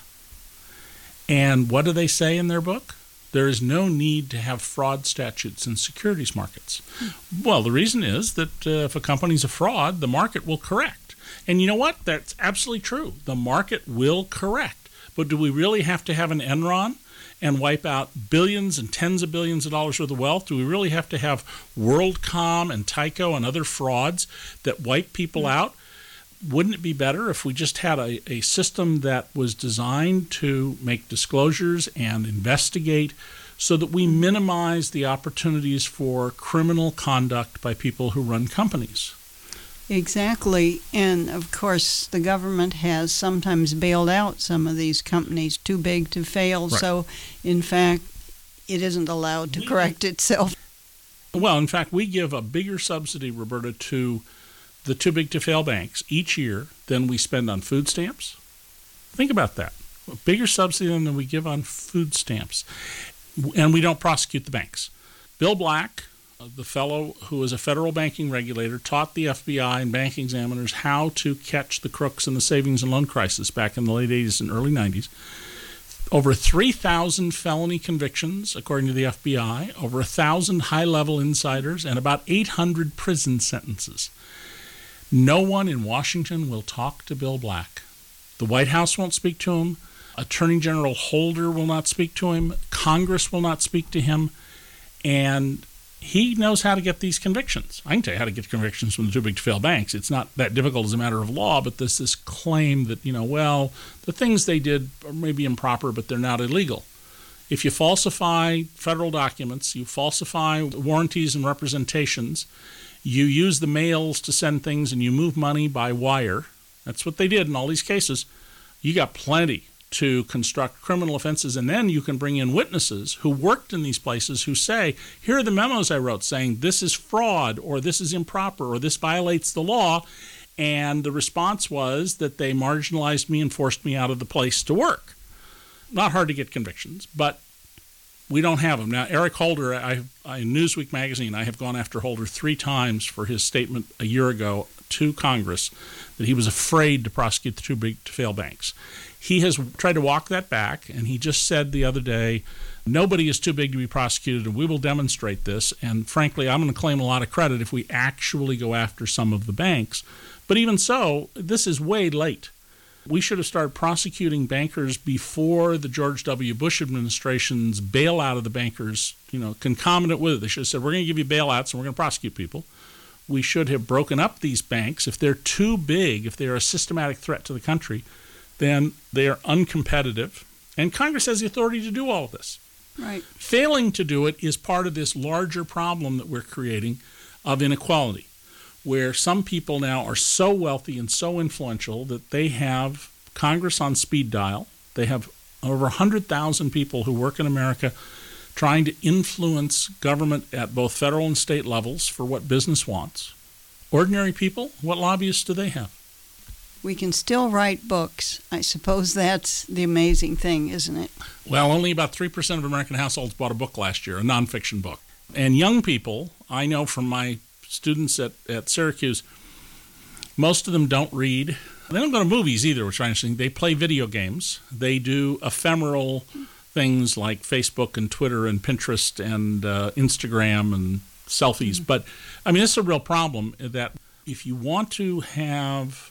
And what do they say in their book? There is no need to have fraud statutes in securities markets. Well, the reason is that uh, if a company's a fraud, the market will correct. And you know what? That's absolutely true. The market will correct. But do we really have to have an Enron and wipe out billions and tens of billions of dollars worth of wealth? Do we really have to have WorldCom and Tyco and other frauds that wipe people out? Wouldn't it be better if we just had a, a system that was designed to make disclosures and investigate so that we minimize the opportunities for criminal conduct by people who run companies? Exactly. And, of course, the government has sometimes bailed out some of these companies too big to fail. Right. So, in fact, it isn't allowed to correct itself. Well, in fact, we give a bigger subsidy, Roberta, to the too big to fail banks each year than we spend on food stamps. Think about that. A bigger subsidy than we give on food stamps. And we don't prosecute the banks. Bill Black, the fellow who is a federal banking regulator, taught the F B I and bank examiners how to catch the crooks in the savings and loan crisis back in the late eighties and early nineties. Over three thousand felony convictions, according to the F B I, over one thousand high-level insiders, and about eight hundred prison sentences. No one in Washington will talk to Bill Black. The White House won't speak to him. Attorney General Holder will not speak to him. Congress will not speak to him. And he knows how to get these convictions. I can tell you how to get convictions from the too big to fail banks. It's not that difficult as a matter of law, but there's this claim that, you know, well, the things they did are maybe improper, but they're not illegal. If you falsify federal documents, you falsify warranties and representations, you use the mails to send things, and you move money by wire, that's what they did in all these cases, you got plenty to construct criminal offenses, and then you can bring in witnesses who worked in these places who say, here are the memos I wrote saying this is fraud, or this is improper, or this violates the law, and the response was that they marginalized me and forced me out of the place to work. Not hard to get convictions, but We don't have them. Now, Eric Holder, I, I, in Newsweek magazine, I have gone after Holder three times for his statement a year ago to Congress that he was afraid to prosecute the too big to fail banks. He has tried to walk that back, and he just said the other day, nobody is too big to be prosecuted, and we will demonstrate this. And frankly, I'm going to claim a lot of credit if we actually go after some of the banks. But even so, this is way late. We should have started prosecuting bankers before the George W. Bush administration's bailout of the bankers, you know, concomitant with it. They should have said, we're going to give you bailouts and we're going to prosecute people. We should have broken up these banks. If they're too big, if they're a systematic threat to the country, then they are uncompetitive. And Congress has the authority to do all of this. Right. Failing to do it is part of this larger problem that we're creating of inequality, where some people now are so wealthy and so influential that they have Congress on speed dial. They have over one hundred thousand people who work in America trying to influence government at both federal and state levels for what business wants. Ordinary people, what lobbyists do they have? We can still write books. I suppose that's the amazing thing, isn't it? Well, only about three percent of American households bought a book last year, a nonfiction book. And young people, I know from my students at, at Syracuse, most of them don't read. They don't go to movies either, which is interesting. They play video games. They do ephemeral things like Facebook and Twitter and Pinterest and uh, Instagram and selfies. Mm-hmm. But, I mean, this is a real problem that if you want to have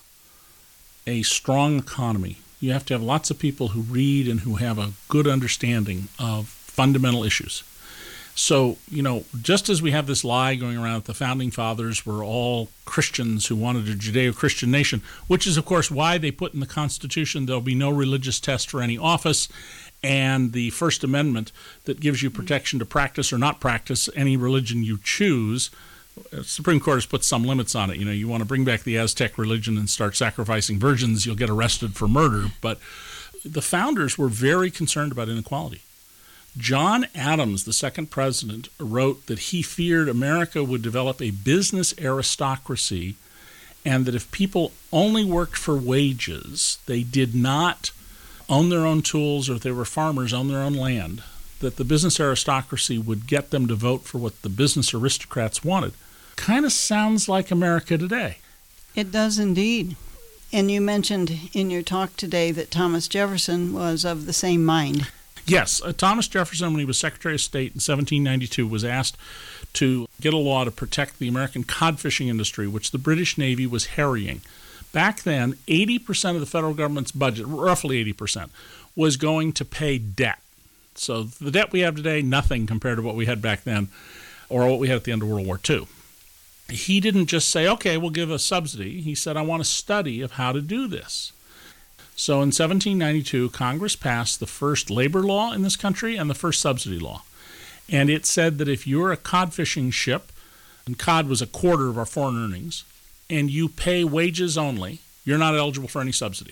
a strong economy, you have to have lots of people who read and who have a good understanding of fundamental issues. So, you know, just as we have this lie going around that the Founding Fathers were all Christians who wanted a Judeo-Christian nation, which is, of course, why they put in the Constitution there'll be no religious test for any office, and the First Amendment that gives you protection to practice or not practice any religion you choose. The Supreme Court has put some limits on it. You know, you want to bring back the Aztec religion and start sacrificing virgins, you'll get arrested for murder. But the founders were very concerned about inequality. John Adams, the second president, wrote that he feared America would develop a business aristocracy and that if people only worked for wages, they did not own their own tools, or if they were farmers, own their own land, that the business aristocracy would get them to vote for what the business aristocrats wanted. Kind of sounds like America today. It does indeed. And you mentioned in your talk today that Thomas Jefferson was of the same mind. Yes, uh, Thomas Jefferson, when he was Secretary of State in seventeen ninety-two, was asked to get a law to protect the American cod fishing industry, which the British Navy was harrying. Back then, eighty percent of the federal government's budget, roughly eighty percent, was going to pay debt. So the debt we have today, nothing compared to what we had back then or what we had at the end of World War Two. He didn't just say, okay, we'll give a subsidy. He said, I want a study of how to do this. So in seventeen ninety-two, Congress passed the first labor law in this country and the first subsidy law. And it said that if you're a cod fishing ship, and cod was a quarter of our foreign earnings, and you pay wages only, you're not eligible for any subsidy.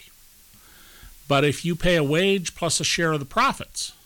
But if you pay a wage plus a share of the profits,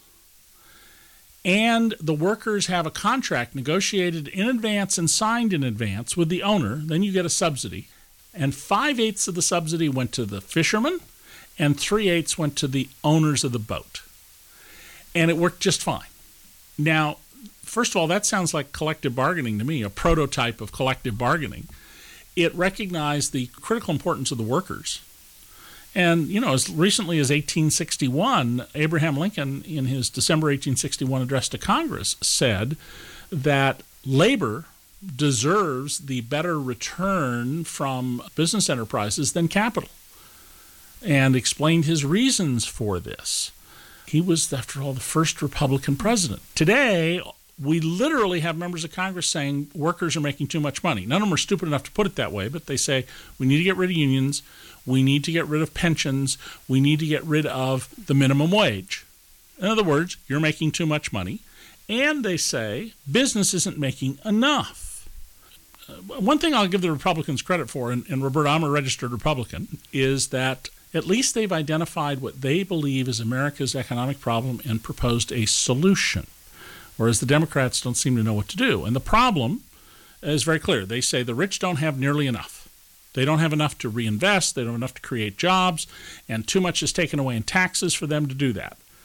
and the workers have a contract negotiated in advance and signed in advance with the owner, then you get a subsidy. And five-eighths of the subsidy went to the fishermen, and three-eighths went to the owners of the boat. And it worked just fine. Now, first of all, that sounds like collective bargaining to me, a prototype of collective bargaining. It recognized the critical importance of the workers. And, you know, as recently as eighteen sixty-one, Abraham Lincoln, in his December eighteen sixty-one address to Congress, said that labor deserves the better return from business enterprises than capital, and explained his reasons for this. He was, after all, the first Republican president. Today, we literally have members of Congress saying workers are making too much money. None of them are stupid enough to put it that way, but they say we need to get rid of unions, we need to get rid of pensions, we need to get rid of the minimum wage. In other words, you're making too much money. And they say business isn't making enough. Uh, one thing I'll give the Republicans credit for, and, and Roberta, I'm a registered Republican, is that at least they've identified what they believe is America's economic problem and proposed a solution, whereas the Democrats don't seem to know what to do. And the problem is very clear. They say the rich don't have nearly enough. They don't have enough to reinvest. They don't have enough to create jobs, and too much is taken away in taxes for them to do that.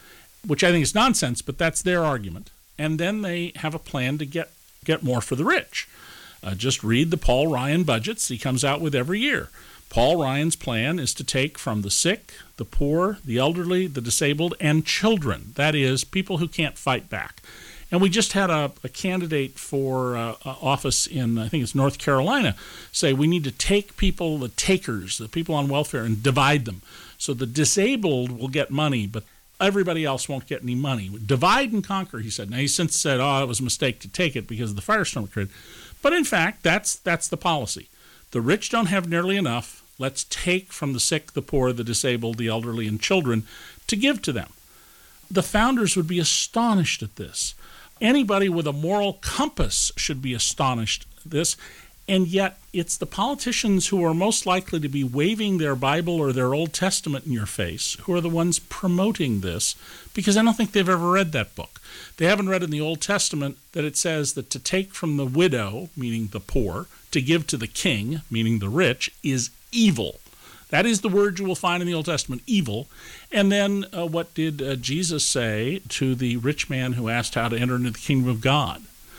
which I think is nonsense, but that's their argument. And then they have a plan to get, get more for the rich. Uh, just read the Paul Ryan budgets he comes out with every year. Paul Ryan's plan is to take from the sick, the poor, the elderly, the disabled, and children. That is, people who can't fight back. And we just had a, a candidate for uh, office in, I think it's North Carolina, say we need to take people, the takers, the people on welfare, and divide them. So the disabled will get money, but everybody else won't get any money. Divide and conquer, he said. Now, he's since said, oh, it was a mistake to take it because of the firestorm occurred. But in fact, that's that's the policy. The rich don't have nearly enough. Let's take from the sick, the poor, the disabled, the elderly, and children to give to them. The founders would be astonished at this. Anybody with a moral compass should be astonished at this. And yet it's the politicians who are most likely to be waving their Bible or their Old Testament in your face who are the ones promoting this, because I don't think they've ever read that book. They haven't read in the Old Testament that it says that to take from the widow, meaning the poor, to give to the king, meaning the rich, is evil. That is the word you will find in the Old Testament, evil. And then uh, what did uh, Jesus say to the rich man who asked how to enter into the kingdom of God?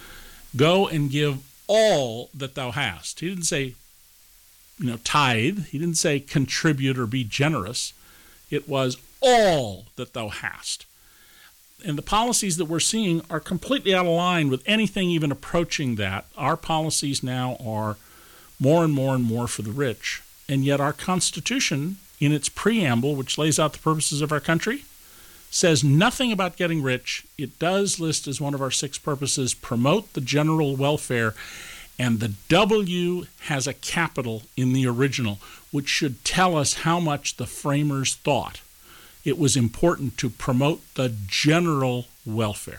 Go and give all that thou hast. He didn't say, you know, tithe. He didn't say contribute or be generous. It was all that thou hast. And the policies that we're seeing are completely out of line with anything even approaching that. Our policies now are more and more and more for the rich. And yet our Constitution, in its preamble, which lays out the purposes of our country, says nothing about getting rich. It does list as one of our six purposes, promote the general welfare, and the W has a capital in the original, which should tell us how much the framers thought it was important to promote the general welfare.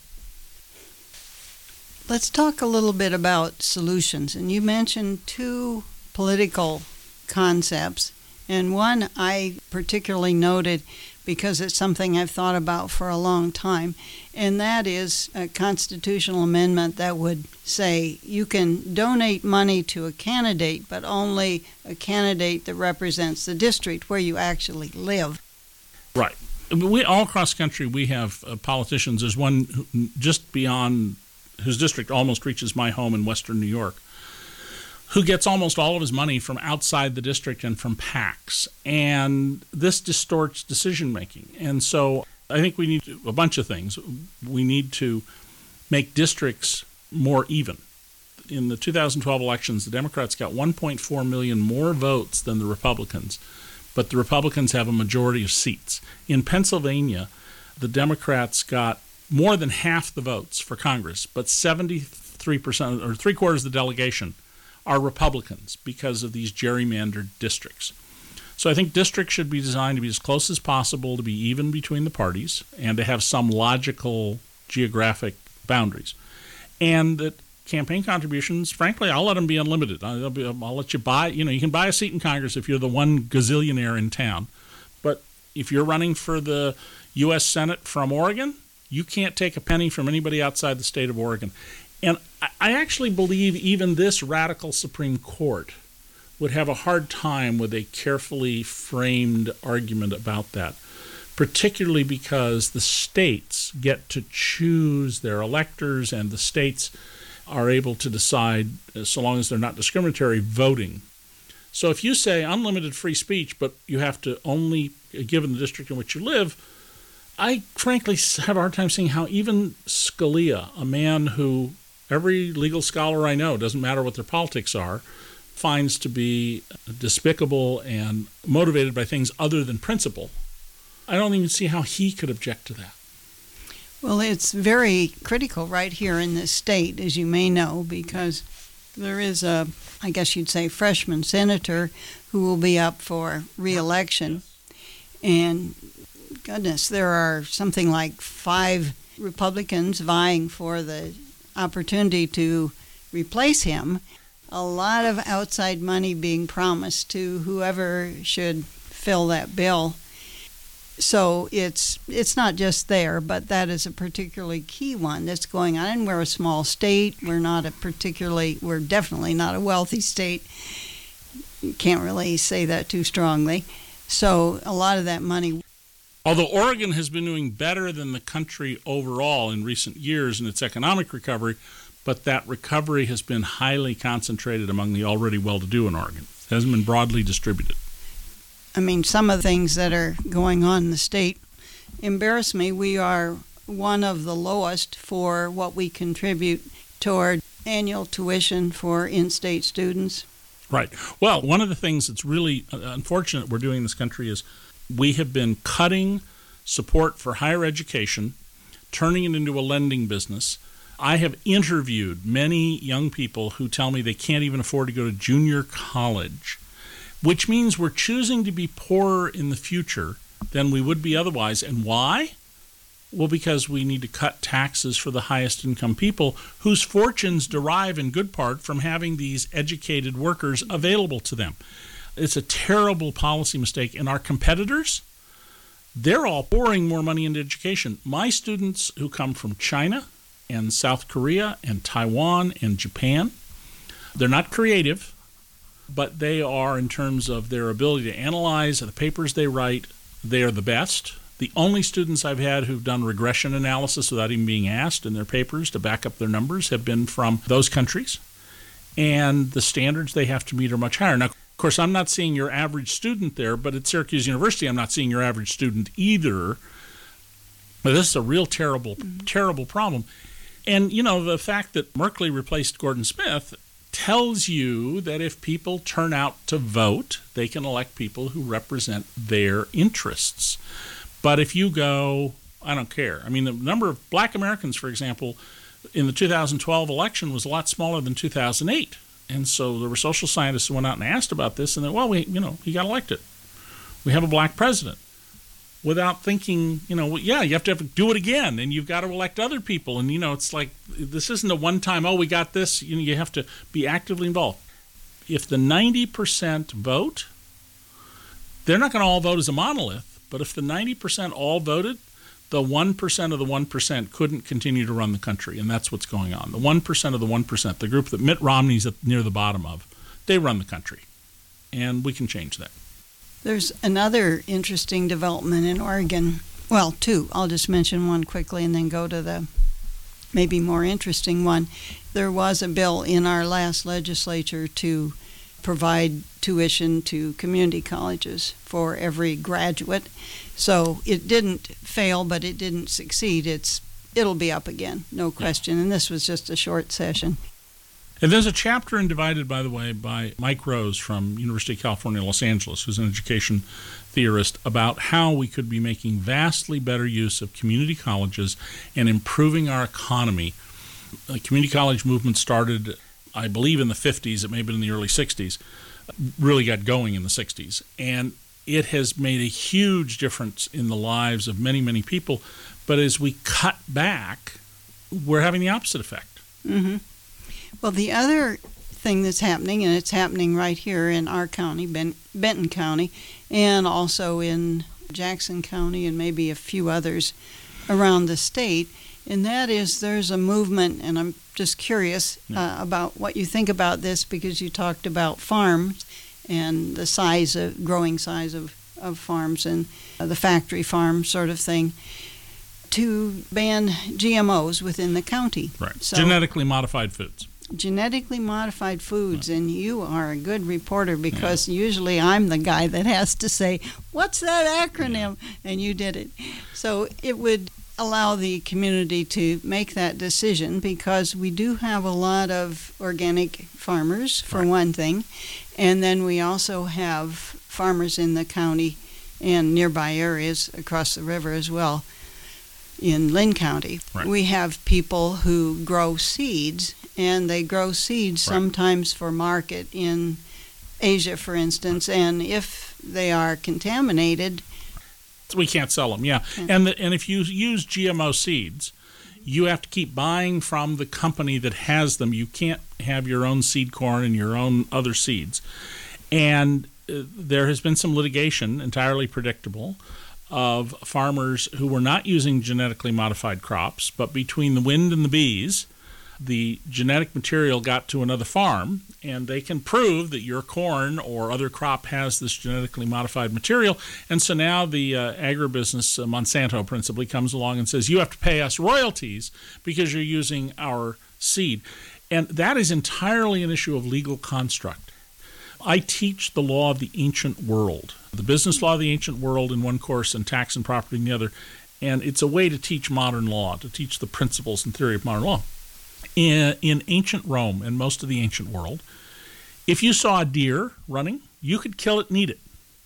Let's talk a little bit about solutions. And you mentioned two political concepts, and one I particularly noted because it's something I've thought about for a long time, and that is a constitutional amendment that would say you can donate money to a candidate, but only a candidate that represents the district where you actually live. Right. We all across the country, we have uh, politicians. There's one who, just beyond, whose district almost reaches my home in western New York, who gets almost all of his money from outside the district and from PACs. And this distorts decision-making. And so I think we need to, a bunch of things. We need to make districts more even. In the two thousand twelve elections, the Democrats got one point four million more votes than the Republicans, but the Republicans have a majority of seats. In Pennsylvania, the Democrats got more than half the votes for Congress, but seventy-three percent, or three-quarters of the delegation, are Republicans because of these gerrymandered districts. So I think districts should be designed to be as close as possible to be even between the parties and to have some logical geographic boundaries. And that campaign contributions, frankly, I'll let them be unlimited. I'll, be, I'll let you buy, you know, you can buy a seat in Congress if you're the one gazillionaire in town. But if you're running for the U S Senate from Oregon, you can't take a penny from anybody outside the state of Oregon. And I actually believe even this radical Supreme Court would have a hard time with a carefully framed argument about that, particularly because the states get to choose their electors and the states are able to decide, so long as they're not discriminatory, voting. So if you say unlimited free speech, but you have to only give in the district in which you live, I frankly have a hard time seeing how even Scalia, a man who every legal scholar I know, doesn't matter what their politics are, finds to be despicable and motivated by things other than principle. I don't even see how he could object to that. Well, it's very critical right here in this state, as you may know, because there is a, I guess you'd say, freshman senator who will be up for re-election. And goodness, there are something like five Republicans vying for the opportunity to replace him. A lot of outside money being promised to whoever should fill that bill. So it's it's not just there, but that is a particularly key one that's going on. And we're a small state. We're not a particularly, we're definitely not a wealthy state. You can't really say that too strongly. So a lot of that money Although Oregon has been doing better than the country overall in recent years in its economic recovery, but that recovery has been highly concentrated among the already well-to-do in Oregon. It hasn't been broadly distributed. I mean, some of the things that are going on in the state embarrass me. We are one of the lowest for what we contribute toward annual tuition for in-state students. Right. Well, one of the things that's really unfortunate we're doing in this country is we have been cutting support for higher education, turning it into a lending business. I have interviewed many young people who tell me they can't even afford to go to junior college, which means we're choosing to be poorer in the future than we would be otherwise. And why? Well, because we need to cut taxes for the highest income people whose fortunes derive in good part from having these educated workers available to them. It's a terrible policy mistake. And our competitors, they're all pouring more money into education. My students who come from China and South Korea and Taiwan and Japan, they're not creative, but they are, in terms of their ability to analyze the papers they write, they are the best. The only students I've had who've done regression analysis without even being asked in their papers to back up their numbers have been from those countries. And the standards they have to meet are much higher. Now, of course, I'm not seeing your average student there, but at Syracuse University, I'm not seeing your average student either. But this is a real terrible, mm-hmm. terrible problem. And, you know, the fact that Merkley replaced Gordon Smith tells you that if people turn out to vote, they can elect people who represent their interests. But if you go, I don't care. I mean, the number of black Americans, for example, in the two thousand twelve election was a lot smaller than two thousand eight. And so there were social scientists who went out and asked about this, and they, well, we, you know, he got elected. We have a black president. Without thinking, you know, yeah, you have to, have to do it again, and you've got to elect other people. And, you know, it's like, this isn't a one-time, oh, we got this. You know, you have to be actively involved. If the ninety percent vote, they're not going to all vote as a monolith, but if the ninety percent all voted, the one percent of the one percent couldn't continue to run the country, and that's what's going on. The one percent of the one percent, the group that Mitt Romney's at near the bottom of, they run the country, and we can change that. There's another interesting development in Oregon. Well, two. I'll just mention one quickly and then go to the maybe more interesting one. There was a bill in our last legislature to provide tuition to community colleges for every graduate. So it didn't fail, but it didn't succeed. It's it'll be up again, no question. And this was just a short session. And there's a chapter in Divided, by the way, by Mike Rose from University of California, Los Angeles, who's an education theorist, about how we could be making vastly better use of community colleges and improving our economy. The community college movement started, I believe, in the fifties. It may have been in the early sixties. Really got going in the sixties. And it has made a huge difference in the lives of many, many people. But as we cut back, we're having the opposite effect. Mm-hmm. Well, the other thing that's happening, and it's happening right here in our county, ben- Benton County, and also in Jackson County and maybe a few others around the state, and that is there's a movement, and I'm just curious uh, about what you think about this, because you talked about farms and the size of, growing size of, of farms and uh, the factory farm sort of thing, to ban G M Os within the county. Right. So, genetically modified foods. Genetically modified foods, and you are a good reporter, because yeah. usually I'm the guy that has to say, what's that acronym? Yeah. And you did it. So it would allow the community to make that decision, because we do have a lot of organic farmers, for right. one thing, and then we also have farmers in the county and nearby areas across the river as well. In Lynn County, right. we have people who grow seeds, and they grow seeds right. sometimes for market in Asia, for instance, right. and if they are contaminated, we can't sell them, yeah. yeah. And the, and if you use G M O seeds, you have to keep buying from the company that has them. You can't have your own seed corn and your own other seeds. And uh, there has been some litigation, entirely predictable, of farmers who were not using genetically modified crops, but between the wind and the bees, the genetic material got to another farm, and they can prove that your corn or other crop has this genetically modified material. And so now the uh, agribusiness, uh, Monsanto principally, comes along and says, you have to pay us royalties because you're using our seed. And that is entirely an issue of legal construct. I teach the law of the ancient world, the business law of the ancient world in one course and tax and property in the other. And it's a way to teach modern law, to teach the principles and theory of modern law. In, in ancient Rome and most of the ancient world, if you saw a deer running, you could kill it and eat it.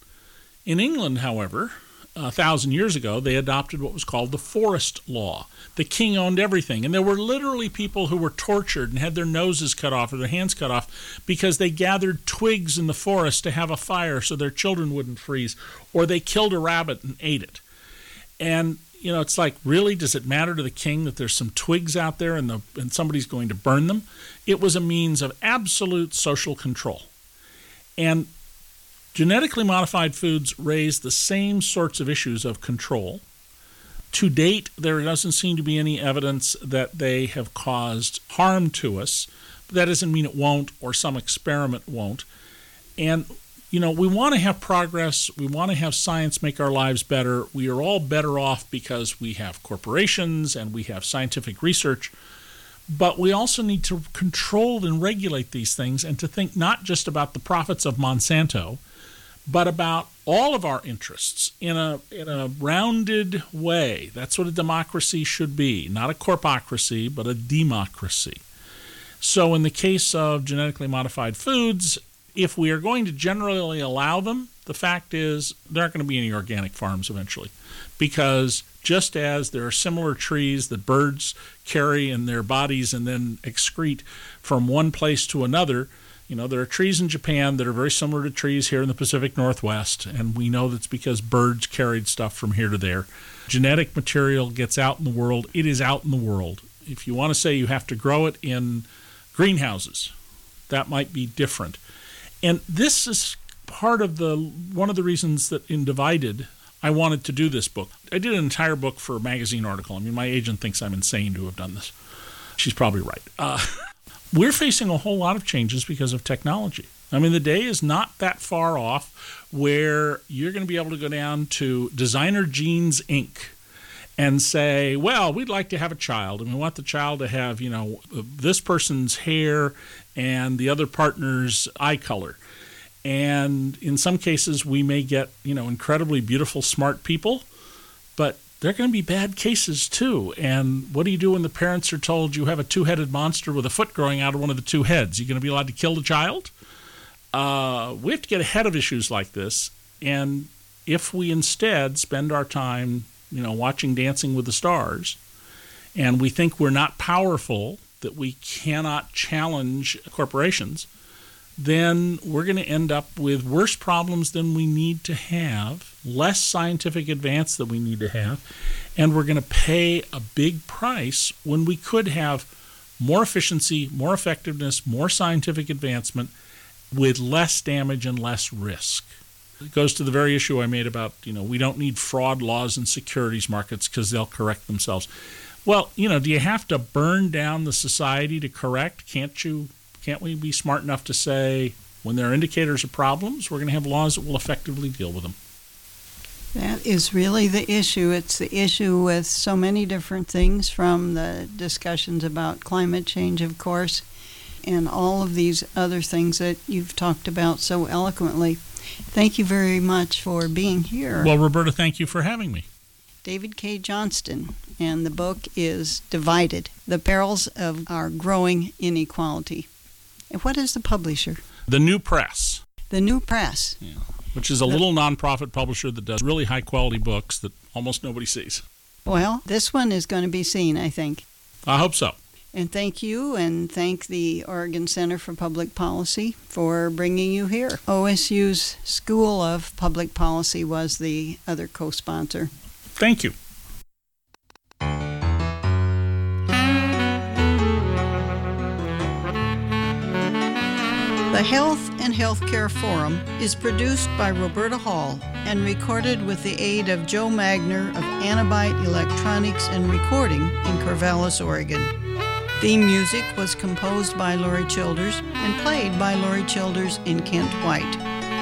In England, however, a thousand years ago, they adopted what was called the forest law. The king owned everything, and there were literally people who were tortured and had their noses cut off or their hands cut off because they gathered twigs in the forest to have a fire so their children wouldn't freeze, or they killed a rabbit and ate it. And you know, it's like, really, does it matter to the king that there's some twigs out there and the and somebody's going to burn them? It was a means of absolute social control. And genetically modified foods raise the same sorts of issues of control. To date, there doesn't seem to be any evidence that they have caused harm to us. But that doesn't mean it won't, or some experiment won't. And you know, we want to have progress. We want to have science make our lives better. We are all better off because we have corporations and we have scientific research. But we also need to control and regulate these things and to think not just about the profits of Monsanto, but about all of our interests in a in a rounded way. That's what a democracy should be. Not a corpocracy, but a democracy. So in the case of genetically modified foods, if we are going to generally allow them, the fact is there aren't going to be any organic farms eventually, because just as there are similar trees that birds carry in their bodies and then excrete from one place to another, you know, there are trees in Japan that are very similar to trees here in the Pacific Northwest, and we know that's because birds carried stuff from here to there. Genetic material gets out in the world. It is out in the world. If you want to say you have to grow it in greenhouses, that might be different. And this is part of the one of the reasons that in Divided, I wanted to do this book. I did an entire book for a magazine article. I mean, my agent thinks I'm insane to have done this. She's probably right. Uh, we're facing a whole lot of changes because of technology. I mean, the day is not that far off where you're going to be able to go down to Designer Jeans Incorporated and say, well, we'd like to have a child, and we want the child to have, you know, this person's hair and the other partner's eye color. And in some cases, we may get, you know, incredibly beautiful, smart people, but there are going to be bad cases too. And what do you do when the parents are told you have a two-headed monster with a foot growing out of one of the two heads? Are you going to be allowed to kill the child? Uh, we have to get ahead of issues like this. And if we instead spend our time, you know, watching Dancing with the Stars, and we think we're not powerful, that we cannot challenge corporations, then we're going to end up with worse problems than we need to have, less scientific advance than we need to have, and we're going to pay a big price when we could have more efficiency, more effectiveness, more scientific advancement with less damage and less risk. It goes to the very issue I made about, you know, we don't need fraud laws in securities markets because they'll correct themselves. Well, you know, do you have to burn down the society to correct? Can't you? Can't we be smart enough to say when there are indicators of problems, we're going to have laws that will effectively deal with them? That is really the issue. It's the issue with so many different things, from the discussions about climate change, of course, and all of these other things that you've talked about so eloquently. Thank you very much for being here. Well, Roberta, thank you for having me. David K. Johnston, and the book is Divided, The Perils of Our Growing Inequality. And what is the publisher? The New Press. The New Press. Yeah, which is a little nonprofit publisher that does really high-quality books that almost nobody sees. Well, this one is going to be seen, I think. I hope so. And thank you, and thank the Oregon Center for Public Policy for bringing you here. O S U's School of Public Policy was the other co-sponsor. Thank you. The Health and Healthcare Forum is produced by Roberta Hall and recorded with the aid of Joe Magner of Anabyte Electronics and Recording in Corvallis, Oregon. Theme music was composed by Laurie Childers and played by Laurie Childers in Kent White.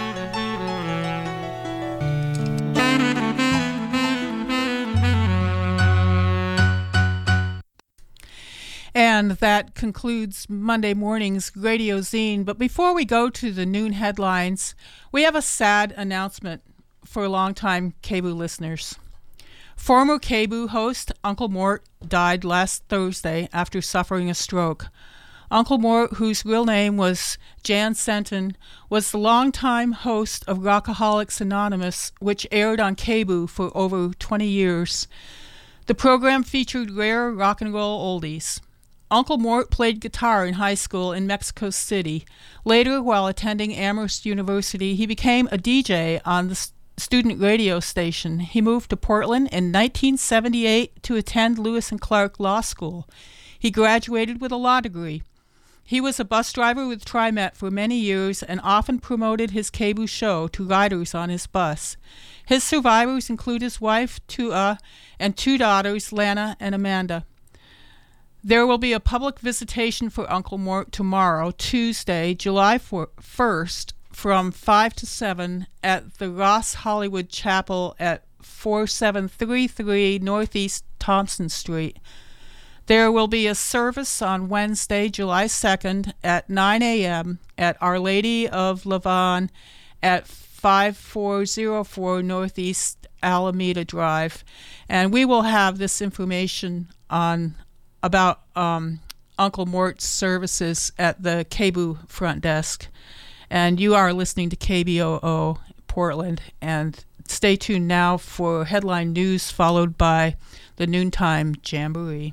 And that concludes Monday morning's Radio Zine. But before we go to the noon headlines, we have a sad announcement for longtime K B O O listeners. Former K B O O host Uncle Mort died last Thursday after suffering a stroke. Uncle Mort, whose real name was Jan Senton, was the longtime host of Rockaholics Anonymous, which aired on K B O O for over twenty years. The program featured rare rock and roll oldies. Uncle Mort played guitar in high school in Mexico City. Later, while attending Amherst University, he became a D J on the student radio station. He moved to Portland in nineteen seventy-eight to attend Lewis and Clark Law School. He graduated with a law degree. He was a bus driver with TriMet for many years and often promoted his K B O O show to riders on his bus. His survivors include his wife, Tua, and two daughters, Lana and Amanda. There will be a public visitation for Uncle Mort tomorrow, Tuesday, July first, from five to seven at the Ross Hollywood Chapel at forty-seven thirty-three Northeast Thompson Street. There will be a service on Wednesday, July second at nine a.m. at Our Lady of Lavon at five four zero four Northeast Alameda Drive. And we will have this information on about um, Uncle Mort's services at the K B O O front desk. And you are listening to K B O O Portland. And stay tuned now for headline news, followed by the Noontime Jamboree.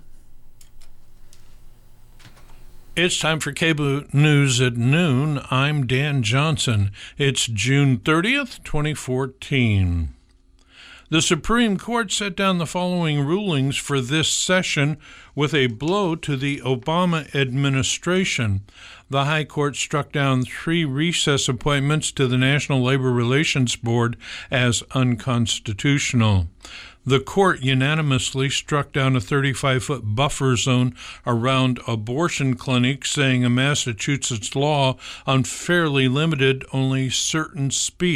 It's time for K B O O News at Noon. I'm Dan Johnson. It's June thirtieth, twenty fourteen. The Supreme Court set down the following rulings for this session with a blow to the Obama administration. The High Court struck down three recess appointments to the National Labor Relations Board as unconstitutional. The court unanimously struck down a thirty-five foot buffer zone around abortion clinics, saying a Massachusetts law unfairly limited only certain speech.